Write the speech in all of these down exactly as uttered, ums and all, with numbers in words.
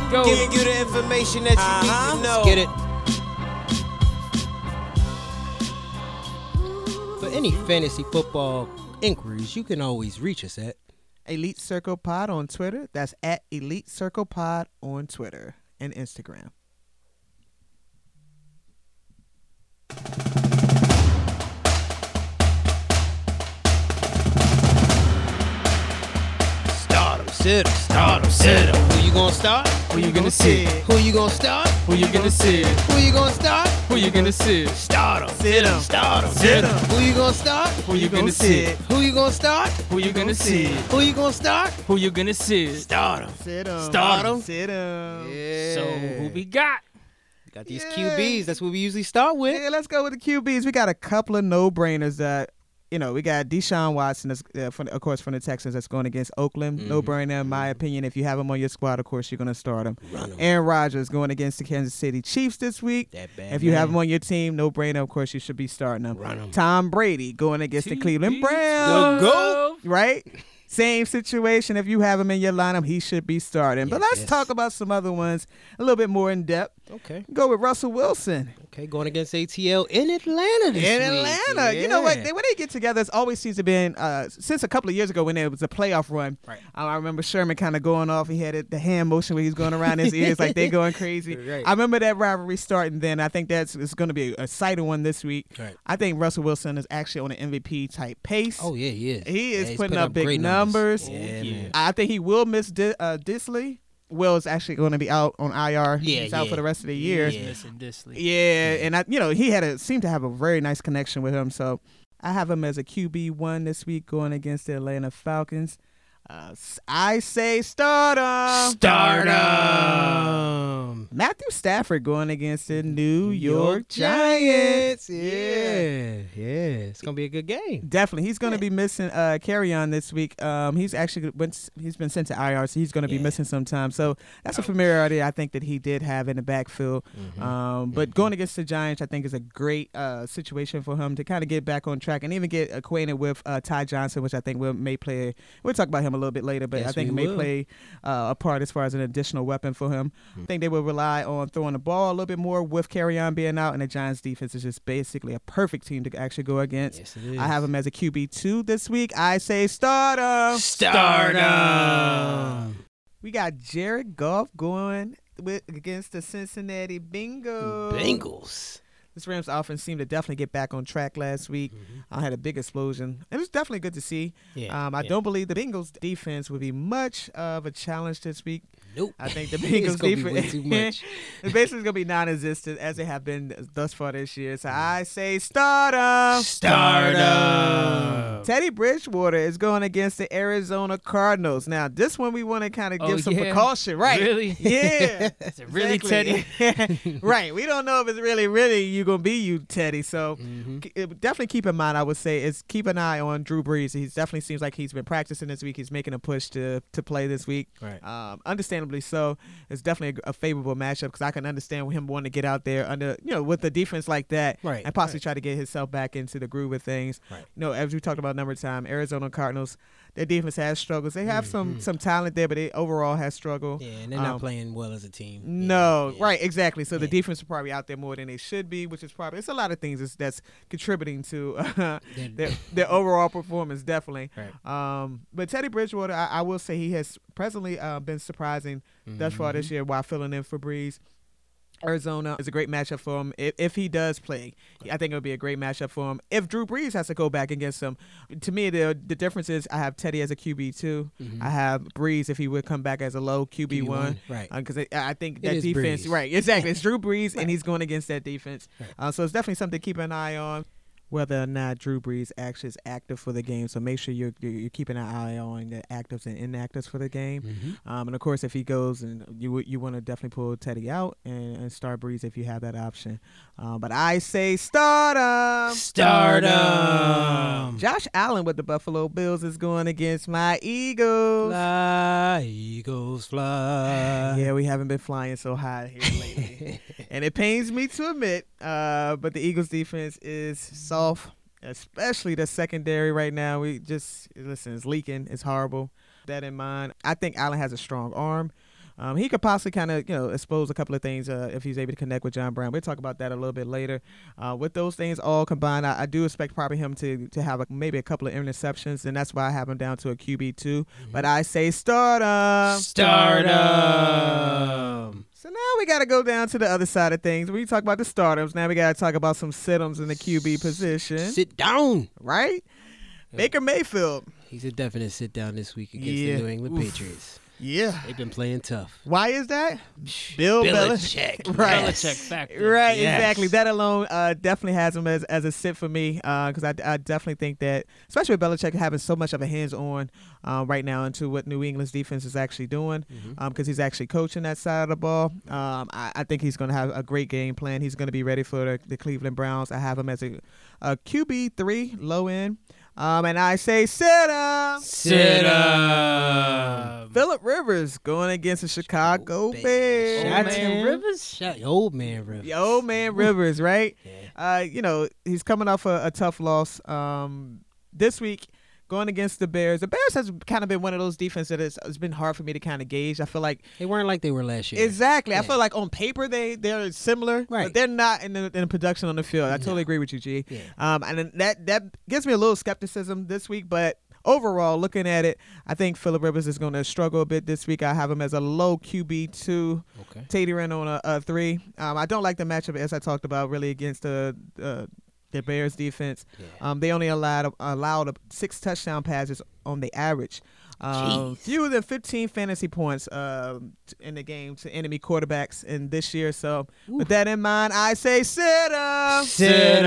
Go. Giving you the information that you Uh-huh. need to know. Let's get it. For any fantasy football inquiries, you can always reach us at Elite Circle Pod on Twitter. That's at Elite Circle Pod on Twitter and Instagram. Start 'em, sit 'em, start 'em, sit 'em. Who you gonna start? Who you gonna sit? Who you gonna start? Who you gonna sit? Who you gonna start? Who you gonna sit? Start 'em, Sit 'em. start 'em, Sit 'em. Who you gonna start? Who you gonna sit? Who you gonna start? Who you gonna sit? Who you gonna start? Who you gonna sit? Start 'em. Sit 'em. Start 'em. Sit 'em. Yeah. So who we got? got these Yeah. Q Bs. That's what we usually start with. Yeah, let's go with the Q Bs. We got a couple of no-brainers that, you know, we got Deshaun Watson, that's, uh, from, of course, from the Texans, that's going against Oakland. Mhm. No-brainer, in my opinion. If you have him on your squad, of course, you're going to start him. Run 'em. Aaron Rodgers going against the Kansas City Chiefs this week. That bad If you have man. him on your team, no-brainer, of course, you should be starting him. Run 'em. Tom Brady going against the T Cleveland B Browns. The GOAT. Right? Same situation. If you have him in your lineup, he should be starting. but Yes, let's yes. talk about some other ones a little bit more in depth. Okay. Go with Russell Wilson. Okay, going against A T L in Atlanta this In week. Atlanta. You know what? Yeah. They, when they get together, it always seems to be in, uh, since a couple of years ago when there was a playoff run. Right. Uh, I remember Sherman kind of going off. He had it, the hand motion where he's going around his ears like they going crazy. Right. I remember that rivalry starting then. I think that's it's going to be a exciting one this week. Right. I think Russell Wilson is actually on an M V P type pace. Oh, yeah, he is. He is Yeah, he's putting up big great numbers. Yeah, Yeah. man. I think he will miss Di- uh, Disley. Will is actually going to be out on I R. Yeah, He's out yeah. for the rest of the year. Yeah. Missing Disley. Yeah, and I, you know, he had a seemed to have a very nice connection with him. So I have him as a Q B one this week going against the Atlanta Falcons. Uh, s- I say start him. Start 'em. Matthew Stafford going against the New York Giants. Giants. Yeah, yeah. It's gonna be a good game. Definitely, he's going to be missing uh, carry on this week. Um, he's actually went, he's been sent to I R, so he's going to be Yeah. missing some time. So that's a familiarity I think that he did have in the backfield. Mm-hmm. Um, but going against the Giants, I think is a great uh, situation for him to kind of get back on track and even get acquainted with uh, Ty Johnson, which I think will may play. We'll talk about him a little bit later, but Yes, I think we may will. play uh, a part as far as an additional weapon for him. Hmm. I think they will rely on throwing the ball a little bit more with Carry-On being out, and the Giants defense is just basically a perfect team to actually go against. Yes, it is. I have him as a Q B two this week. I say start him. Start 'em. We got Jared Goff going with against the Cincinnati Bengals. Bengals. This Rams offense seemed to definitely get back on track last week. I had a big explosion. It was definitely good to see. Yeah, Um, I yeah. don't believe the Bengals defense will be much of a challenge this week. Nope. I think the It's Bengals gonna be defense way too much. it's basically gonna be non-existent as they have been thus far this year. So I say start 'em. Start 'em. Teddy Bridgewater is going against the Arizona Cardinals. Now, this one we want to kind of give Oh, some yeah? precaution, right? Really? Yeah. Is it really Exactly. Right. We don't know if it's really, really you gonna be you, Teddy. So Mhm. k- it- definitely keep in mind. I would say is keep an eye on Drew Brees. He definitely seems like he's been practicing this week. He's making a push to to play this week. Right. Um, understandably so. It's definitely a, a favorable matchup because I can understand him wanting to get out there under you know with a defense like that Right, and possibly right. try to get himself back into the groove of things. Right. You know, as we talked about a number of times, Arizona Cardinals, their defense has struggles. They have some some talent there, but they overall has struggled. Yeah, and they're not Um, playing well as a team. No, Yeah, yeah. right, exactly. So the Yeah. defense is probably out there more than they should be, which is probably it's a lot of things that's, that's contributing to uh, They're- their their overall performance, definitely. Right. Um, but Teddy Bridgewater, I, I will say he has presently uh, been surprising thus far Mm-hmm. this year while filling in for Breeze. Arizona is a great matchup for him if, if he does play. I think it would be a great matchup for him. If Drew Brees has to go back against him, to me the the difference is I have Teddy as a Q B two. Mhm. I have Brees if he would come back as a low Q B one. Right. Because I, I think It that is defense, Brees. right? Exactly, it's Drew Brees, Right. and he's going against that defense. Right. Uh, so it's definitely something to keep an eye on. Whether or not Drew Brees actually is active for the game, so make sure you're you're you're keeping an eye on the actives and inactives for the game. Mhm. Um, and of course, if he goes, and you would- you want to definitely pull Teddy out and, and start Breeze if you have that option. Um, but I say start him. Start 'em. Josh Allen with the Buffalo Bills is going against my Eagles. Fly, Eagles, fly. Yeah, we haven't been flying so high here lately. And it pains me to admit, uh, but the Eagles defense is soft, especially the secondary right now. We just, listen, it's leaking. It's horrible. That in mind, I think Allen has a strong arm. Um, he could possibly kind of, you know, expose a couple of things uh, if he's able to connect with John Brown. We'll talk about that a little bit later. Uh, with those things all combined, I, I do expect probably him to to have a, maybe a couple of interceptions, and that's why I have him down to a Q B two. Mm-hmm. But I say start him. Start him. So now we got to go down to the other side of things. We talk about the starters. Now we got to talk about some sit-ems in the Q B position. Sit down. Right? Yeah. Baker Mayfield. He's a definite sit down this week against yeah. the New England Oof. Patriots. Yeah. They've been playing tough. Why is that? Bill Belichick. Belichick. Right. Belichick factor. Right, Yes. exactly. That alone uh, definitely has him as, as a sit for me because uh, I, I definitely think that, especially with Belichick having so much of a hands-on uh, right now into what New England's defense is actually doing because Mm-hmm. um, he's actually coaching that side of the ball. Um, I, I think he's going to have a great game plan. He's going to be ready for the, the Cleveland Browns. I have him as a, a Q B three, low end. Um, and I say sit him. Sit him. Phillip Rivers going against the Chicago Oh, Bears. Shout Old to man him. Rivers? Shout, old man Rivers. The old man Rivers, right? Yeah. Uh, you know, he's coming off a, a tough loss um, this week. Going against the Bears. The Bears has kind of been one of those defenses that it's, it's been hard for me to kind of gauge. I feel like They weren't like they were last year. exactly. I Yeah. feel like on paper they they're similar, Right. but they're not in the, in the production on the field. I totally No. agree with you, G. Yeah. Um, and then that that gives me a little skepticism this week, but overall, looking at it, I think Phillip Rivers is going to struggle a bit this week. I have him as a low Q B two, Okay. teetering on a, a three. Um, I don't like the matchup as I talked about really against the. Uh, the Bears defense. Yeah. Um, they only allowed allowed six touchdown passes on the average. Um, Jeez. fewer than fifteen fantasy points uh, in the game to enemy quarterbacks in this year. So with that in mind, I say sit up. Sit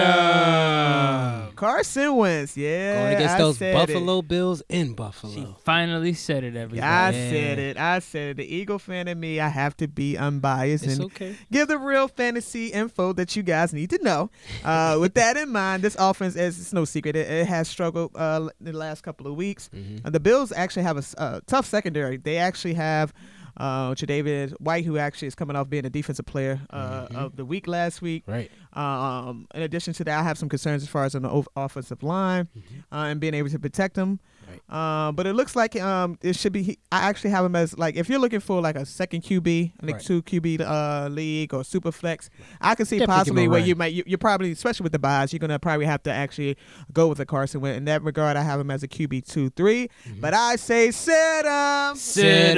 up. Carson Wentz. Yeah, Going against I those said Buffalo It. Bills in She Buffalo. finally said it, everybody. I Yeah. said it. I said it. The Eagle fan in me, I have to be unbiased It's and okay. give the real fantasy info that you guys need to know. Uh, with that in mind, this offense is it's no secret. It, it has struggled uh, in the last couple of weeks. Mhm. Uh, the Bills actually have a s- uh, tough secondary. They actually have uh, Tre'Davious White, who actually is coming off being a defensive player uh, Mhm. of the week last week. Right. Um, in addition to that, I have some concerns as far as on the o- offensive line Mhm. uh, and being able to protect them. Right. Uh, but it looks like um, it should be. I actually have him as like if you're looking for like a second Q B, like Right. two Q B uh, league or super flex, I can see Definitely possibly give him a where run. you might you, you're probably especially with the buys, you're gonna probably have to actually go with a Carson Wentz. In that regard, I have him as a Q B two three. Mhm. But I say sit him. Sit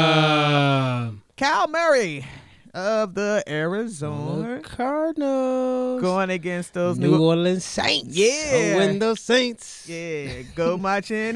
up. Kyle Murray of the Arizona The Cardinals. going against those New new. Orleans Saints. Yeah. Oh, win those Saints. Yeah, go marching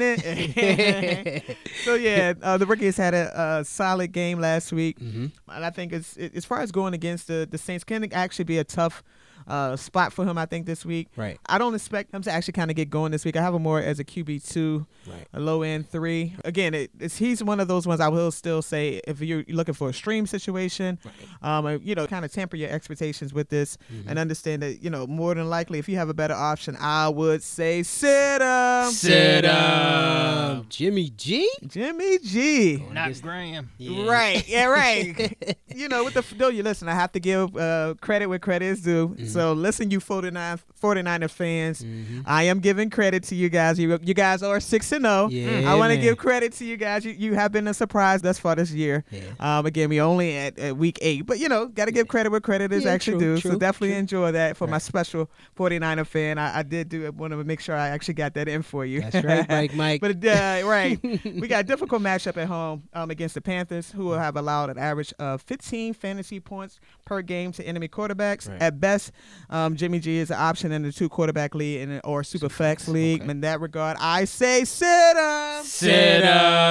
it. So yeah, uh, the rookies had a, a solid game last week, hmm and I think it's it, as far as going against the the Saints can actually be a tough uh, spot for him. I think this week. Right. I don't expect him to actually kind of get going this week. I have him more as a Q B two, Right. a low end three. Again, it, it's he's one of those ones I will still say if you're looking for a stream situation, Right. um, uh, you know, kind of temper your expectations with this Mhm. and understand that you know more than likely if you have a better option, I would say sit him, Sit up. Jimmy G. Jimmy G. Going Not against- Graham. Yeah. Right, yeah, right. You know, with the do you listen? I have to give uh, credit where credit is due. Mhm. So listen, you forty-nine, forty-niner fans, Mhm. I am giving credit to you guys. You you guys are six and zero. Yeah, I want to man. give credit to you guys. You you have been a surprise thus far this year. Yeah. Um, again, we only at, at week eight, but you know, got to give credit where credit is Yeah, actually true, due. So true, definitely true. enjoy that for my Right. special forty-niner fan. I, I did do want to make sure I actually got that in for you. That's right, Mike. Mike. But uh, right, we got a difficult matchup at home um, against the Panthers, who will have allowed an average of fifteen fantasy points per game to enemy quarterbacks. Right. At best, um, Jimmy G is an option in the two quarterback league and or super flex league. okay. In that regard, I say sit up. Sit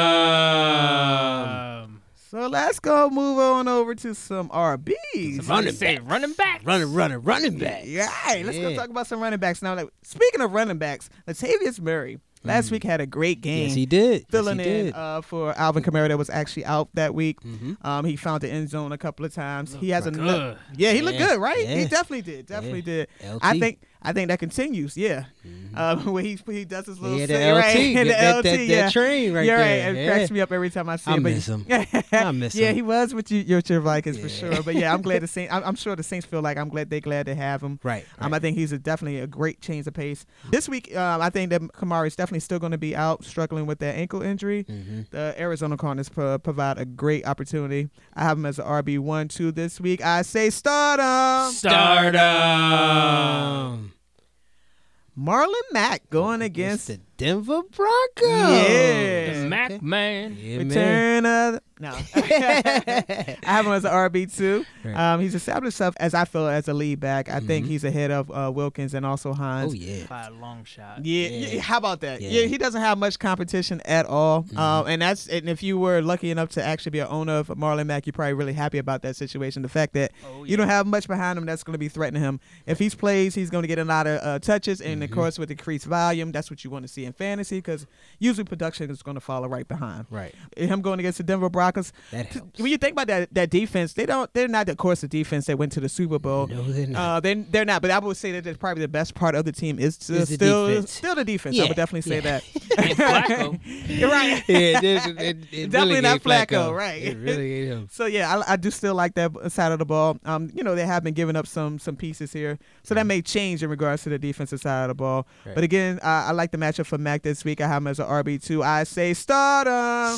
up. Um, So let's go move on over to some R Bs. Some running running say backs. running back. Running, running, running back. Yeah, right, let's go Yeah. talk about some running backs now. Like, speaking of running backs, Latavius Murray last Mhm. week had a great game. Yes, he did. Filling yes, he in did. uh, for Alvin Kamara that was actually out that week. Mhm. Um, he found the end zone a couple of times. He has a Good. yeah, he looked Yeah, good, right? He yeah. definitely did, definitely Yeah. did. L T. I think I think that continues. Yeah, Mm-hmm. um, when he he does his little Yeah, sit, the L T, right? that, the that, L T, that, that yeah. train right You're there. right. It yeah. cracks me up every time I see I it. but- miss him. I miss yeah, him. he was with you, your, your Vikings for Yeah. sure. But yeah, I'm glad the Saints. I'm, I'm sure the Saints feel like I'm glad they glad to have him. Right. Um, right. I think he's a, definitely a great change of pace. This week, um, I think that Kamara is definitely still going to be out struggling with that ankle injury. Mm-hmm. The Arizona Cardinals pro- provide a great opportunity. I have him as an R B one two this week. I say start him. Stardom. Marlon Mack going against the Denver Broncos. Yeah. The Mac Okay. man. Yeah, man. Return of no. I have him as an R B two. Right. Um, he's established himself as I feel as a lead back. I think Mhm. he's ahead of uh, Wilkins and also Hines. Oh yeah. By a long shot. Yeah, Yeah. yeah, how about that? Yeah. Yeah. he doesn't have much competition at all. Mhm. Um, and that's and if you were lucky enough to actually be an owner of Marlon Mack, you're probably really happy about that situation. The fact that Oh, you don't have much behind him that's going to be threatening him. If he plays, he's going to get a lot of uh, touches, and of Mhm. course with increased volume, that's what you want to see in fantasy because usually production is going to follow right behind. Right. Him going against the Denver Broncos. That helps. When you think about that that defense, they don't they're not of course the defense that went to the Super Bowl. No, they're not. Uh, they they're not, but I would say that that's probably the best part of the team is, to Is the still defense. still the defense. I Yeah, would definitely say yeah. that. And Flacco. You're right. yeah, it, it, it, it Definitely really not ain't Flacco, right. It really ain't him. So yeah, I, I do still like that side of the ball. Um, you know they have been giving up some some pieces here, so that may change in regards to the defensive side of the ball. Right. But again, uh, I like the matchup for Mac this week. I have him as an R B two. I say start him.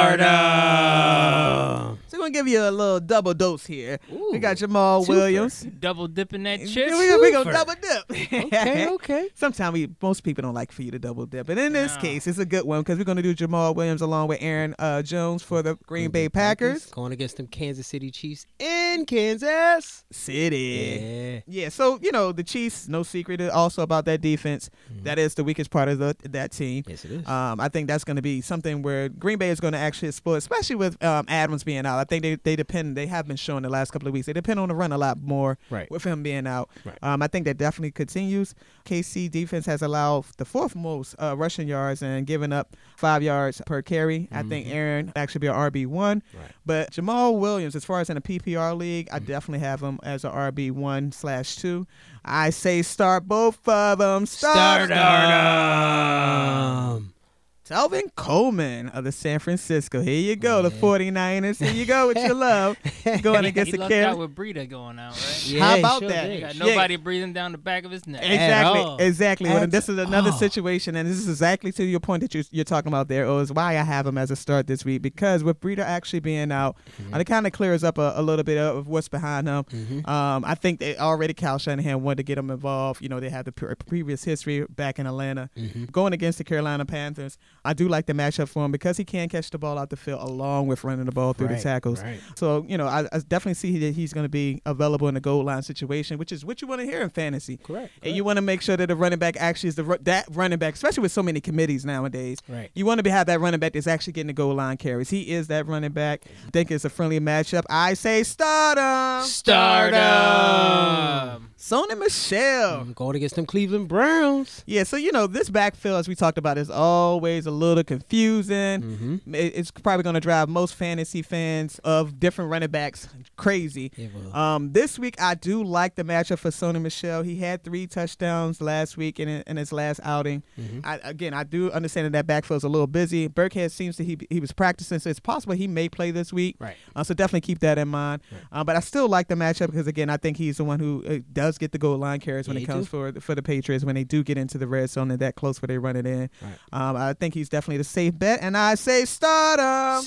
Stardom. So we're gonna give you a little double dose here. Ooh. We got Jamal Twofer. Williams. Double dipping that We chip. we, we gonna Twofer. double dip. Okay, okay. Sometimes we most people don't like for you to double dip, but in this No. case, it's a good one because we're gonna do Jamal Williams along with Aaron uh, Jones for the Green Bay Packers. Going against them Kansas City Chiefs in Kansas City. Yeah. Yeah, so you know the Chiefs, no secret, is also about that defense. Mhm. That is the weakest part of the, that team. Yes, it is. Um, I think that's going to be something where Green Bay is going to actually exploit, especially with um, Adams being out. I think they, they depend. They have been showing the last couple of weeks. They depend on the run a lot more Right. with him being out. Right. Um, I think that definitely continues. K C defense has allowed the fourth most uh, rushing yards and given up five yards per carry. I think Mhm. Aaron actually be an R B one. Right. But Jamal Williams, as far as in a P P R league, I Mhm. definitely have him as an R B one slash two. I say start both of them. Start Stardom. Telvin Coleman of the San Francisco. Here you go, the Yeah. 49ers. Here you go with your love. Going against he the lucked out Carolina. with Breida going out, right? Yeah, How he about sure that? did. He got Yeah. nobody breathing down the back of his neck. Exactly, all. exactly. Well, At this is another all. situation, and this is exactly to your point that you're, you're talking about there, or is why I have him as a start this week, because with Breida actually being out, Mhm. uh, it kind of clears up a, a little bit of what's behind him. Mhm. Um, I think they already Kyle Shanahan wanted to get him involved. You know, they had the pre- previous history back in Atlanta. Mhm. Going against the Carolina Panthers, I do like the matchup for him because he can catch the ball out the field along with running the ball through Right, the tackles. right. So, you know, I, I definitely see that he's going to be available in the goal line situation, which is what you want to hear in fantasy. Correct. And you want to make sure that the running back actually is the ru- that running back, especially with so many committees nowadays. Right. You want to be, have that running back that's actually getting the goal line carries. He is that running back. I think it's a friendly matchup. I say start him. Stardom. Sony Michelle. I'm going against them Cleveland Browns. Yeah, so you know this backfield, as we talked about, is always a little confusing. Mm-hmm. It- It's probably going to drive most fantasy fans of different running backs crazy. It will. Um, this week, I do like the matchup for Sony Michelle. He had three touchdowns last week in, in his last outing. Mhm. I, again, I do understand that that backfield is a little busy. Burkhead seems to he he was practicing, so it's possible he may play this week. Right. Uh, so definitely keep that in mind. Right. Uh, but I still like the matchup because again, I think he's the one who uh, does get the goal line carries when Yeah, it he comes do. for for the Patriots when they do get into the red zone and that close where they run it in. Right. Um, I think he's definitely the safe bet, and I say start him.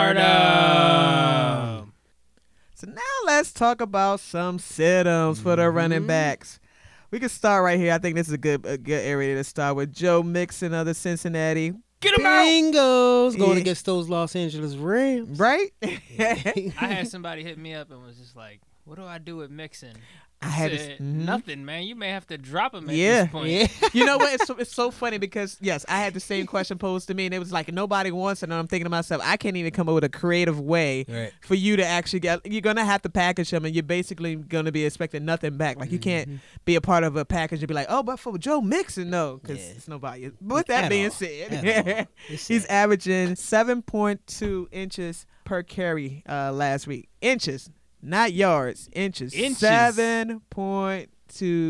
Stardom. So now let's talk about some sit-ums for the running Mhm. backs. We can start right here. I think this is a good a good area to start with. Joe Mixon of the Cincinnati. Get him out! Bengals going Yeah. against those Los Angeles Rams. Right? I had somebody hit me up and was just like, "What do I do with Mixon?" I had to, said, mhm. nothing, man. You may have to drop him at Yeah. this point. Yeah. You know what? It's so, it's so funny because yes, I had the same question posed to me, and it was like nobody wants it. And I'm thinking to myself, I can't even come up with a creative way Right. for you to actually get. You're gonna have to package them, and you're basically gonna be expecting nothing back. Like you can't Mm-hmm. be a part of a package and be like, oh, but for Joe Mixon, no, because Yeah. it's nobody. But with that At being all. said, At all. It's he's sad. averaging seven point two inches per carry uh, last week. Inches, not yards. Inches. Inches. Seven point two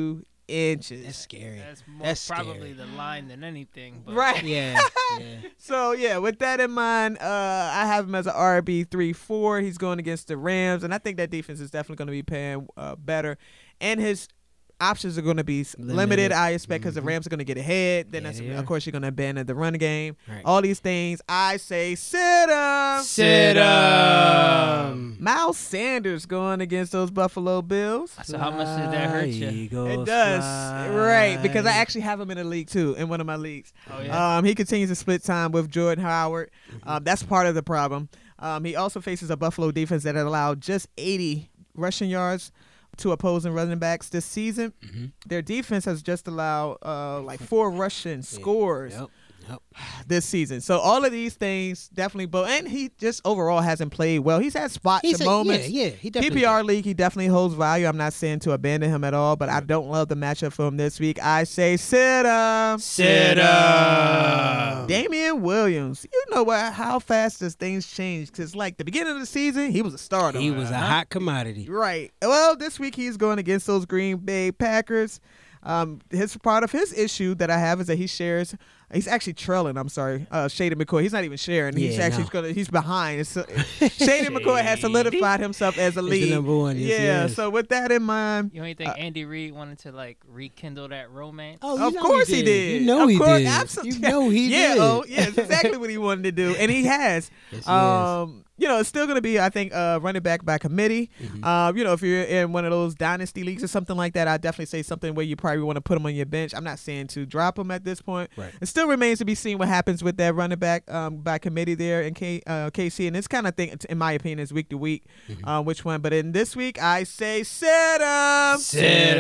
inches. That's scary. That's more That's probably scary. the line than anything. But Right. Yeah, yeah. So, yeah, with that in mind, uh, I have him as an R B three four. He's going against the Rams, and I think that defense is definitely going to be paying uh, better. And his options are going to be s- limited, Limited. I expect, because Mhm. the Rams are going to get ahead. Then, Yeah, that's, they of are. course, you're going to abandon the run game. Right. All these things, I say sit 'em. Sit 'em. Miles Sanders going against those Buffalo Bills. So how much did that hurt you? It does. Right, because I actually have him in a league, too, in one of my leagues. Oh yeah. Um, he continues to split time with Jordan Howard. Um, that's part of the problem. Um, he also faces a Buffalo defense that allowed just eighty rushing yards to opposing running backs this season. Mhm. Their defense has just allowed uh, like four rushing scores Yep. Yep. this season. So all of these things definitely, but and he just overall hasn't played well. He's had spots He's and a, moments. Yeah, yeah. He definitely. P P R league, he definitely holds value. I'm not saying to abandon him at all, but I don't love the matchup for him this week. I say sit him. Sit 'em. Damian Williams. You know what? How fast does things change? Because like the beginning of the season, he was a starter. He was a hot commodity. Right. Well, this week he's going against those Green Bay Packers. Um, his part of his issue that I have is that he shares. He's actually trailing. I'm sorry, uh, Shady McCoy. He's not even sharing. He's Yeah, actually no. gonna. He's behind. It's, uh, Shady McCoy has solidified himself as a He's lead. the number one. Yes, yeah. yes. So with that in mind, You don't think uh, Andy Reid wanted to like rekindle that romance? Oh, you of know course he he did. You know of he course, did. Absolutely. You know he yeah, did. Oh, yeah. It's exactly what he wanted to do, and he has. Yes, he um, you know, it's still going to be, I think, uh, running back by committee. Mhm. Uh, you know, if you're in one of those dynasty leagues or something like that, I'd definitely say something where you probably want to put him on your bench. I'm not saying to drop him at this point. Right. It still remains to be seen what happens with that running back um, by committee there in K, uh, K C. And this kind of thing, in my opinion, is week to week, Mhm. uh, which one. But in this week, I say sit him. Sit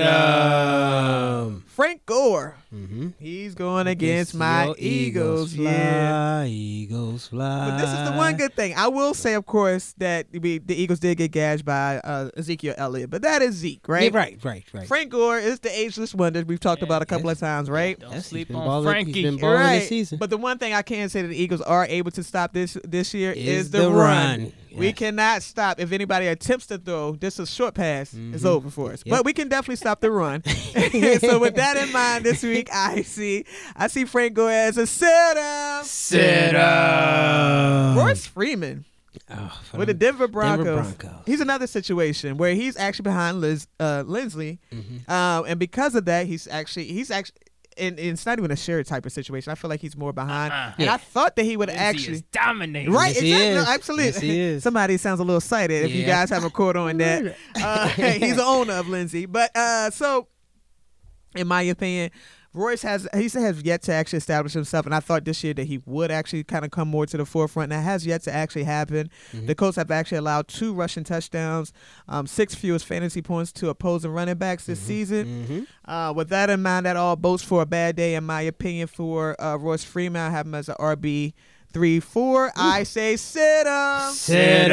'em. Frank Gore. Mm-hmm. He's going against my Your Eagles. fly, Yeah. Eagles fly. But this is the one good thing. I will say, of course, that we, the Eagles did get gashed by uh, Ezekiel Elliott, but that is Zeke, right? Yeah, right, right, right. Frank Gore is the ageless wonder we've talked Yeah, about a couple yes. of times, right? Don't Yes, he's sleep been on balling- Frankie. He's been balling right. this season. But the one thing I can say that the Eagles are able to stop this this year is, Is the, the run. run. We Yes. cannot stop. If anybody attempts to throw, this is a short pass. It's Mhm. over for us. Yep. But we can definitely stop the run. So with that in mind, this week I see I see Frank Gore as a sit-up. Sit 'em. Royce Freeman. Oh, for With the them Denver Broncos. Denver Broncos. He's another situation where he's actually behind Liz, uh, Lindsley, Mhm. um, and because of that, he's actually he's actually. And, and it's not even a shared type of situation. I feel like he's more behind, Uh-uh. and Yeah. I thought that he would Lindsey actually is dominating. right. Yes, he exactly, is. No, absolutely. Yes, he is. Somebody sounds a little excited if you Yeah. guys have a quote on that. Uh, he's the owner of Lindsay, but uh, so in my opinion, Royce has he has yet to actually establish himself, and I thought this year that he would actually kind of come more to the forefront. And that has yet to actually happen. Mhm. The Colts have actually allowed two rushing touchdowns, um, six fewest fantasy points to opposing running backs this season. Mhm. Uh, with that in mind, that all bodes for a bad day, in my opinion, for uh, Royce Freeman. I have him as an R B three four. I say sit him. Sit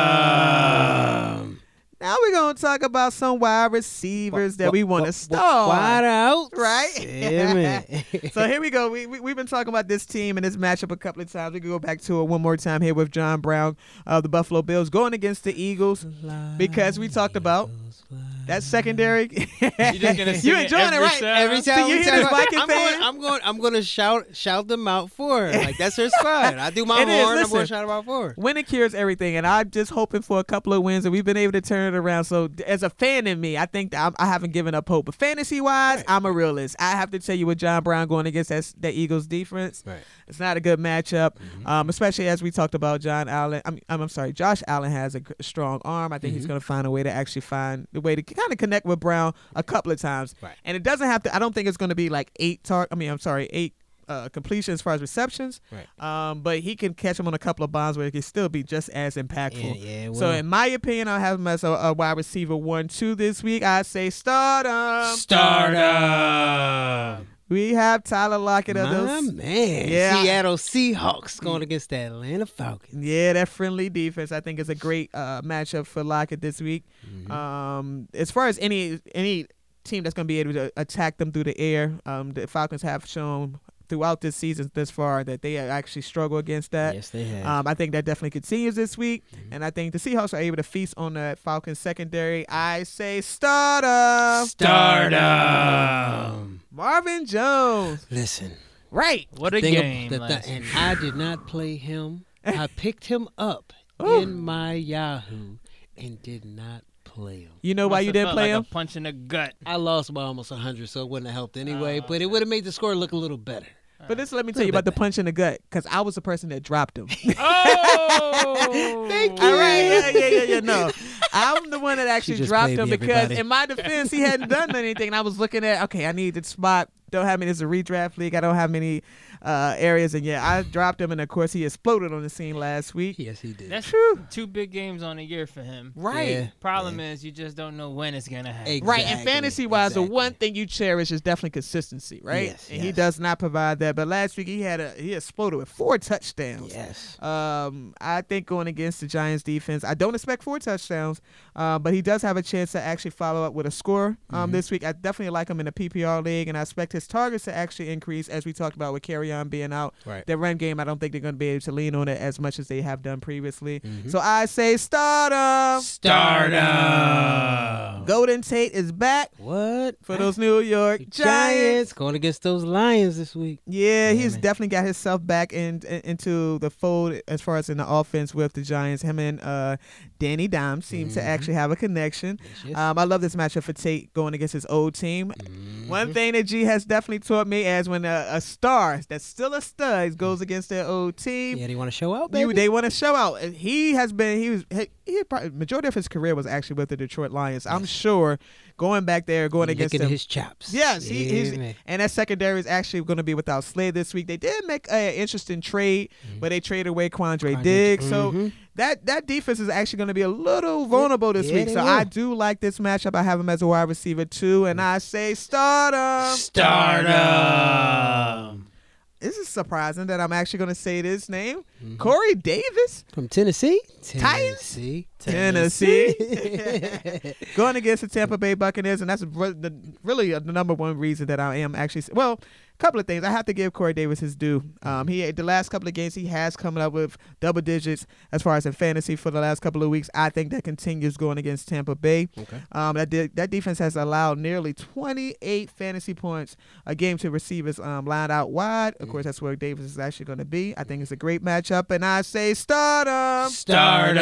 'em. Now we're going to talk about some wide receivers that we want to start. Wide out. Right? Yeah, man. So here we go. We, we, we've been talking about this team and this matchup a couple of times. We can go back to it one more time here with John Brown of the Buffalo Bills going against the Eagles because we talked about that secondary. You're just gonna sing You it enjoying it, every right? time? Every So time you we hear talk this about- Viking I'm fan? going, I'm going, I'm going to shout, shout them out for her. Like that's her spot. I do my It is, horn. I'm listen. going to shout them out for her. Winning cures everything, and I'm just hoping for a couple of wins, and we've been able to turn it around. So, d- as a fan in me, I think that I'm, I haven't given up hope. But fantasy-wise, Right. I'm a realist. I have to tell you, with John Brown going against that, that Eagles defense, Right. it's not a good matchup. Mhm. Um, especially as we talked about, John Allen. I'm, I'm, I'm sorry, Josh Allen has a g- strong arm. I think he's Mhm. going to find a way to actually find the way to kind of connect with Brown a couple of times. Right. And it doesn't have to. I don't think it's going to be like eight tar. I mean, I'm sorry, eight. Uh, completion as far as receptions, Right. um, but he can catch him on a couple of bombs where it can still be just as impactful. Yeah, yeah, So well, in my opinion, I'll have him as a, a wide receiver one, two this week. I say start him. start up. We have Tyler Lockett of My those. man. Yeah. Seattle Seahawks going against the Atlanta Falcons. Yeah, that friendly defense I think is a great uh, matchup for Lockett this week. Mhm. Um, as far as any any team that's going to be able to attack them through the air, um, the Falcons have shown throughout this season this far that they actually struggle against that. Yes, they have. Um, I think that definitely continues this week, Mhm. and I think the Seahawks are able to feast on that Falcons secondary. I say start 'em. Start 'em. Um, Marvin Jones. Listen. Right. What a thing ab- game the- the- last and week. I did not play him. I picked him up Ooh. in my Yahoo and did not play him. You know why Must you have didn't felt play like him? A punch in the gut. I lost by almost one hundred, so it wouldn't have helped anyway, Oh, but it okay. would have made the score look a little better. But this let me tell Little you about bit the punch in the gut, because I was the person that dropped him. Oh, Thank All right, yeah, yeah, yeah, yeah. No, I'm the one that actually just dropped played him me, because, everybody. in my defense, he hadn't done anything. And I was looking at, okay, I need the spot. Don't have many. It's a redraft league. I don't have many uh, areas, and yeah, I dropped him, and of course, he exploded on the scene last week. Yes, he did. That's Whew. two big games on a year for him. Right. Yeah. Problem is, you just don't know when it's gonna happen. Exactly. Right, and fantasy wise, exactly. the one thing you cherish is definitely consistency, right? Yes, and he yes. does not provide that. But last week he had a he exploded with four touchdowns. Yes. Um, I think going against the Giants defense, I don't expect four touchdowns, uh, but he does have a chance to actually follow up with a score um, Mhm. this week. I definitely like him in the P P R league, and I expect his targets to actually increase as we talked about with Carry-On being out. Right. Their run game, I don't think they're going to be able to lean on it as much as they have done previously. Mhm. So I say start him. Start 'em. Golden Tate is back What? for those New York Giants. Giants going against those Lions this week. Yeah, Yeah, he's man. definitely got himself back in, in into the fold as far as in the offense with the Giants. Him and uh, Danny Dimes seem to Mhm. actually have a connection. Yes, yes. Um, I love this matchup for Tate going against his old team. Mhm. One thing that G has definitely taught me is when a, a star that's still a stud goes against their old team, Yeah, they want to show out, baby. you, they want to show out. And he has been he was he, he had probably, majority of his career was actually with the Detroit Lions. I'm Yes. sure going back there going against Licking them. his chops. Yes, he, Yeah, he's, man. and that secondary is actually going to be without Slade this week. They did make an interesting trade Mhm. where they traded away Quandre Quandre- Diggs. So Mhm. that that defense is actually going to be a little vulnerable this Yeah, week. they So will. I do like this matchup. I have him as a wide receiver too, and I say start him. Start 'em. This is surprising that I'm actually going to say this name, Mhm. Corey Davis, From Tennessee. Titans? Tennessee. Tennessee, going against the Tampa Bay Buccaneers, and that's re- the, really uh, the number one reason that I am actually well. Couple of things I have to give Corey Davis his due. Um, he the last couple of games he has coming up with double digits as far as in fantasy for the last couple of weeks. I think that continues going against Tampa Bay. Okay. Um, that de- that defense has allowed nearly twenty-eight fantasy points a game to receivers um, lined out wide. Of course, that's where Davis is actually going to be. I think it's a great matchup, and I say start him. Start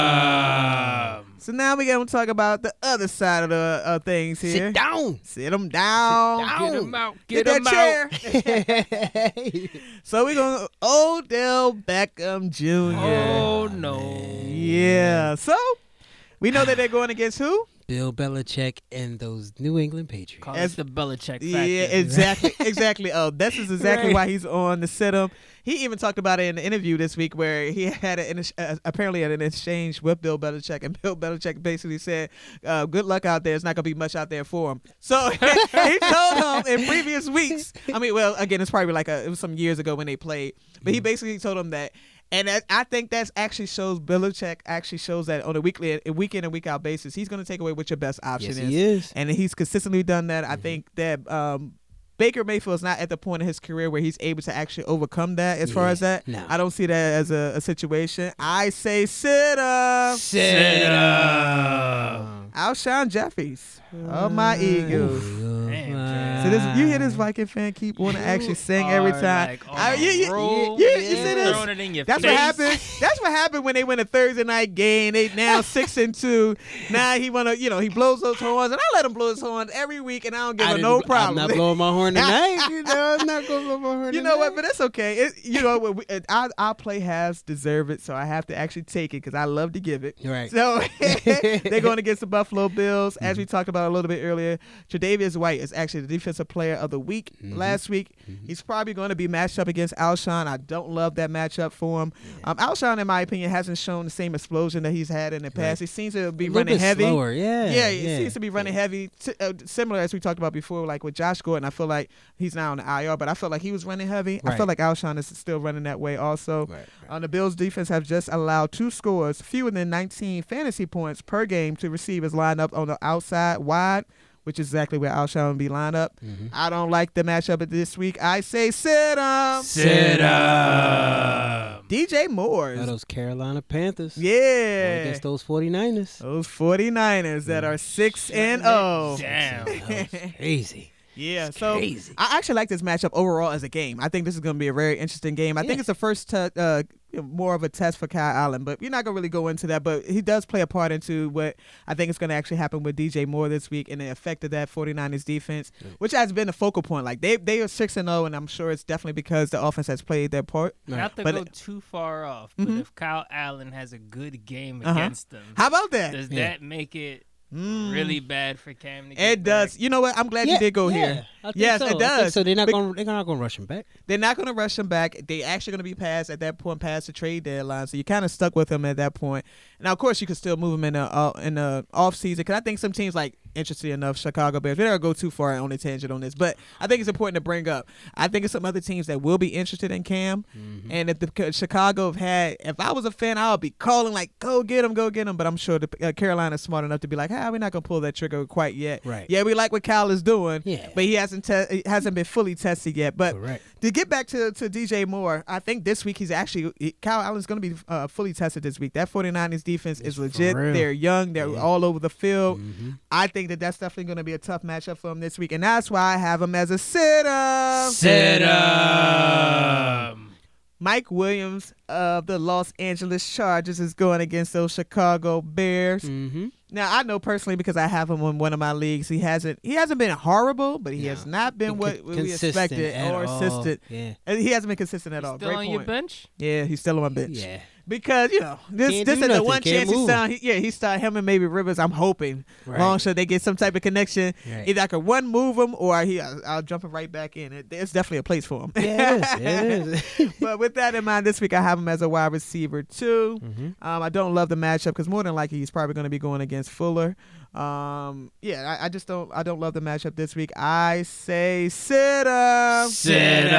'em. So now we're going to talk about the other side of the uh, things here. Sit down. Sit them down. Get 'em out. Get, Get 'em that out. chair. So we're going to Odell Beckham Junior Oh no. Yeah. So we know that they're going against who? Bill Belichick and those New England Patriots. Call As- it the Belichick factor. Yeah, exactly. exactly. Oh, this is exactly Right. why he's on the sit him. He even talked about it in the interview this week where he had an, uh, apparently had an exchange with Bill Belichick, and Bill Belichick basically said, uh, good luck out there. It's not going to be much out there for him. So he told him in previous weeks, I mean, well, again, it's probably like a, it was some years ago when they played, but he basically told him that. And that, I think that actually shows Belichick actually shows that on a weekly, a week in and week out basis, he's going to take away what your best option Yes, is. he is. And he's consistently done that. I think that um, Baker Mayfield is not at the point in his career where he's able to actually overcome that as far Yeah, as that. no. I don't see that as a, a situation. I say sit up. Sit up. Alshon Jeffries of my Eagles. Damn, So this, you hear this Viking fan keep want to actually sing every Are, time. like, on I- a you, you, roll. you, you, you see this? Throwing it in your That's face. what happened. That's what happened when they win a Thursday night game. They now six and two. Now he wanna, you know, he blows those horns, and I let him blow his horns every week, and I don't give I him no didn't- problem. I'm not blowing my horn tonight. you know, I'm not going to blow my horn You know what? tonight. But it's okay. It, you know, we, it, our, our play halves deserve it, so I have to actually take it because I love to give it. Right. So they're going against the Buffalo Bills. As we talked about a little bit earlier, Tre'Davious White is actually the defensive player of the week Mhm. last week. Mhm. He's probably going to be matched up against Alshon. I don't love that matchup for him. Um, Alshon, in my opinion, hasn't shown the same explosion that he's had in the past. Right. He seems to be A little running bit heavy. slower, yeah. Yeah, it yeah. seems to be running heavy, t- uh, similar as we talked about before, like with Josh Gordon. I feel like he's now on the I R, but I felt like he was running heavy. I Right. feel like Alshon is still running that way also. Right, right. Uh, the Bills' defense have just allowed two scores, fewer than nineteen fantasy points per game to receivers lined up on the outside wide which is exactly where Alshon will be lined up. Mhm. I don't like the matchup of this week. I say sit 'em. Sit up. D J Moore. Oh, those Carolina Panthers. Going Yeah. against those 49ers. Those 49ers that are six and oh. Damn. That was crazy. Yeah, It's so crazy. I actually like this matchup overall as a game. I think this is going to be a very interesting game. I think Yeah. it's the first te- uh, more of a test for Kyle Allen, but we're not going to really go into that. But he does play a part into what I think is going to actually happen with D J Moore this week and the effect of that 49ers defense, which has been a focal point. Like they they are six and oh, and I'm sure it's definitely because the offense has played their part. Not to But go it- too far off, but Mhm. if Kyle Allen has a good game Uh-huh. against them, How about that? does Yeah. that make it Mm. really bad for Cam to get It does. back? You know what? I'm glad you did go yeah, here. I think Yes, so. it I think does. So they're not Bec- going. They're not going to rush him back. They're not going to rush him back. They actually going to be passed at that point, past the trade deadline. So you're kind of stuck with him at that point. Now, of course, you can still move him in the uh, in the off season because I think some teams like, interesting enough, Chicago Bears. We don't go too far on a tangent on this, but I think it's important to bring up. I think it's some other teams that will be interested in Cam, Mhm. and if the c- Chicago have had, if I was a fan, I would be calling like, go get him, go get him. But I'm sure the uh, Carolina's smart enough to be like, ah, we're not gonna pull that trigger quite yet. Right. Yeah, we like what Kyle is doing. Yeah. But he hasn't te- he hasn't been fully tested yet. But Correct. to get back to, to D J Moore, I think this week he's actually he, Kyle Allen's going to be uh, fully tested this week. That 49ers defense is It's for legit. real. They're young. They're Yeah. all over the field. Mhm. I think that that's definitely going to be a tough matchup for him this week, and that's why I have him as a sitter. Sit up. Mike Williams of the Los Angeles Chargers is going against those Chicago Bears. Mhm. Now I know personally because I have him in one of my leagues. He hasn't he hasn't been horrible, but he No. has not been what Con- we consistent expected at or all. assisted. Yeah. And he hasn't been consistent at He's all. still Great on point. your bench? Yeah, he's still on my bench. Yeah. Because, you know, this Can't this do is the nothing. one Can't chance he move. start, he, yeah, he start him and maybe Rivers. I'm hoping. Right. Long shot they get some type of connection. Right. Either I could one move him or he I'll, I'll jump him right back in. It, it's definitely a place for him. Yeah, it is. It is. But with that in mind, this week I have him as a wide receiver too. Mhm. Um, I don't love the matchup because more than likely he's probably going to be going against Fuller. Um, yeah, I, I just don't. I don't love the matchup this week. I say sit up. Sit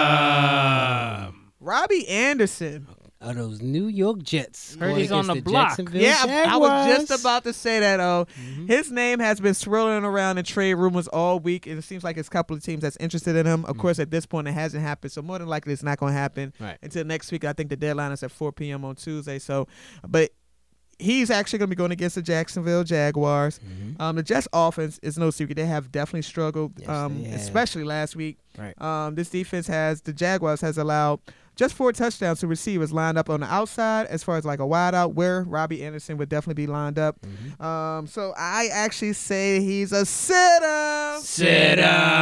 up. Robbie Anderson. Are those New York Jets? Heard going he's on against the block. Jacksonville Yeah, I was just Jaguars? about to say that. Oh, Mhm. his name has been swirling around in trade rumors all week, and it seems like it's a couple of teams that's interested in him. Of Mhm. course, at this point, it hasn't happened, so more than likely, it's not going to happen Right. until next week. I think the deadline is at four p.m. on Tuesday. So, but he's actually going to be going against the Jacksonville Jaguars. Mhm. Um, the Jets offense is no secret; they have definitely struggled, Yes, um, they have. especially last week. Right. Um, this defense has the Jaguars has allowed just four touchdowns to receivers lined up on the outside, as far as like a wide out, where Robbie Anderson would definitely be lined up. Mhm. Um, so I actually say he's a sitter. Sit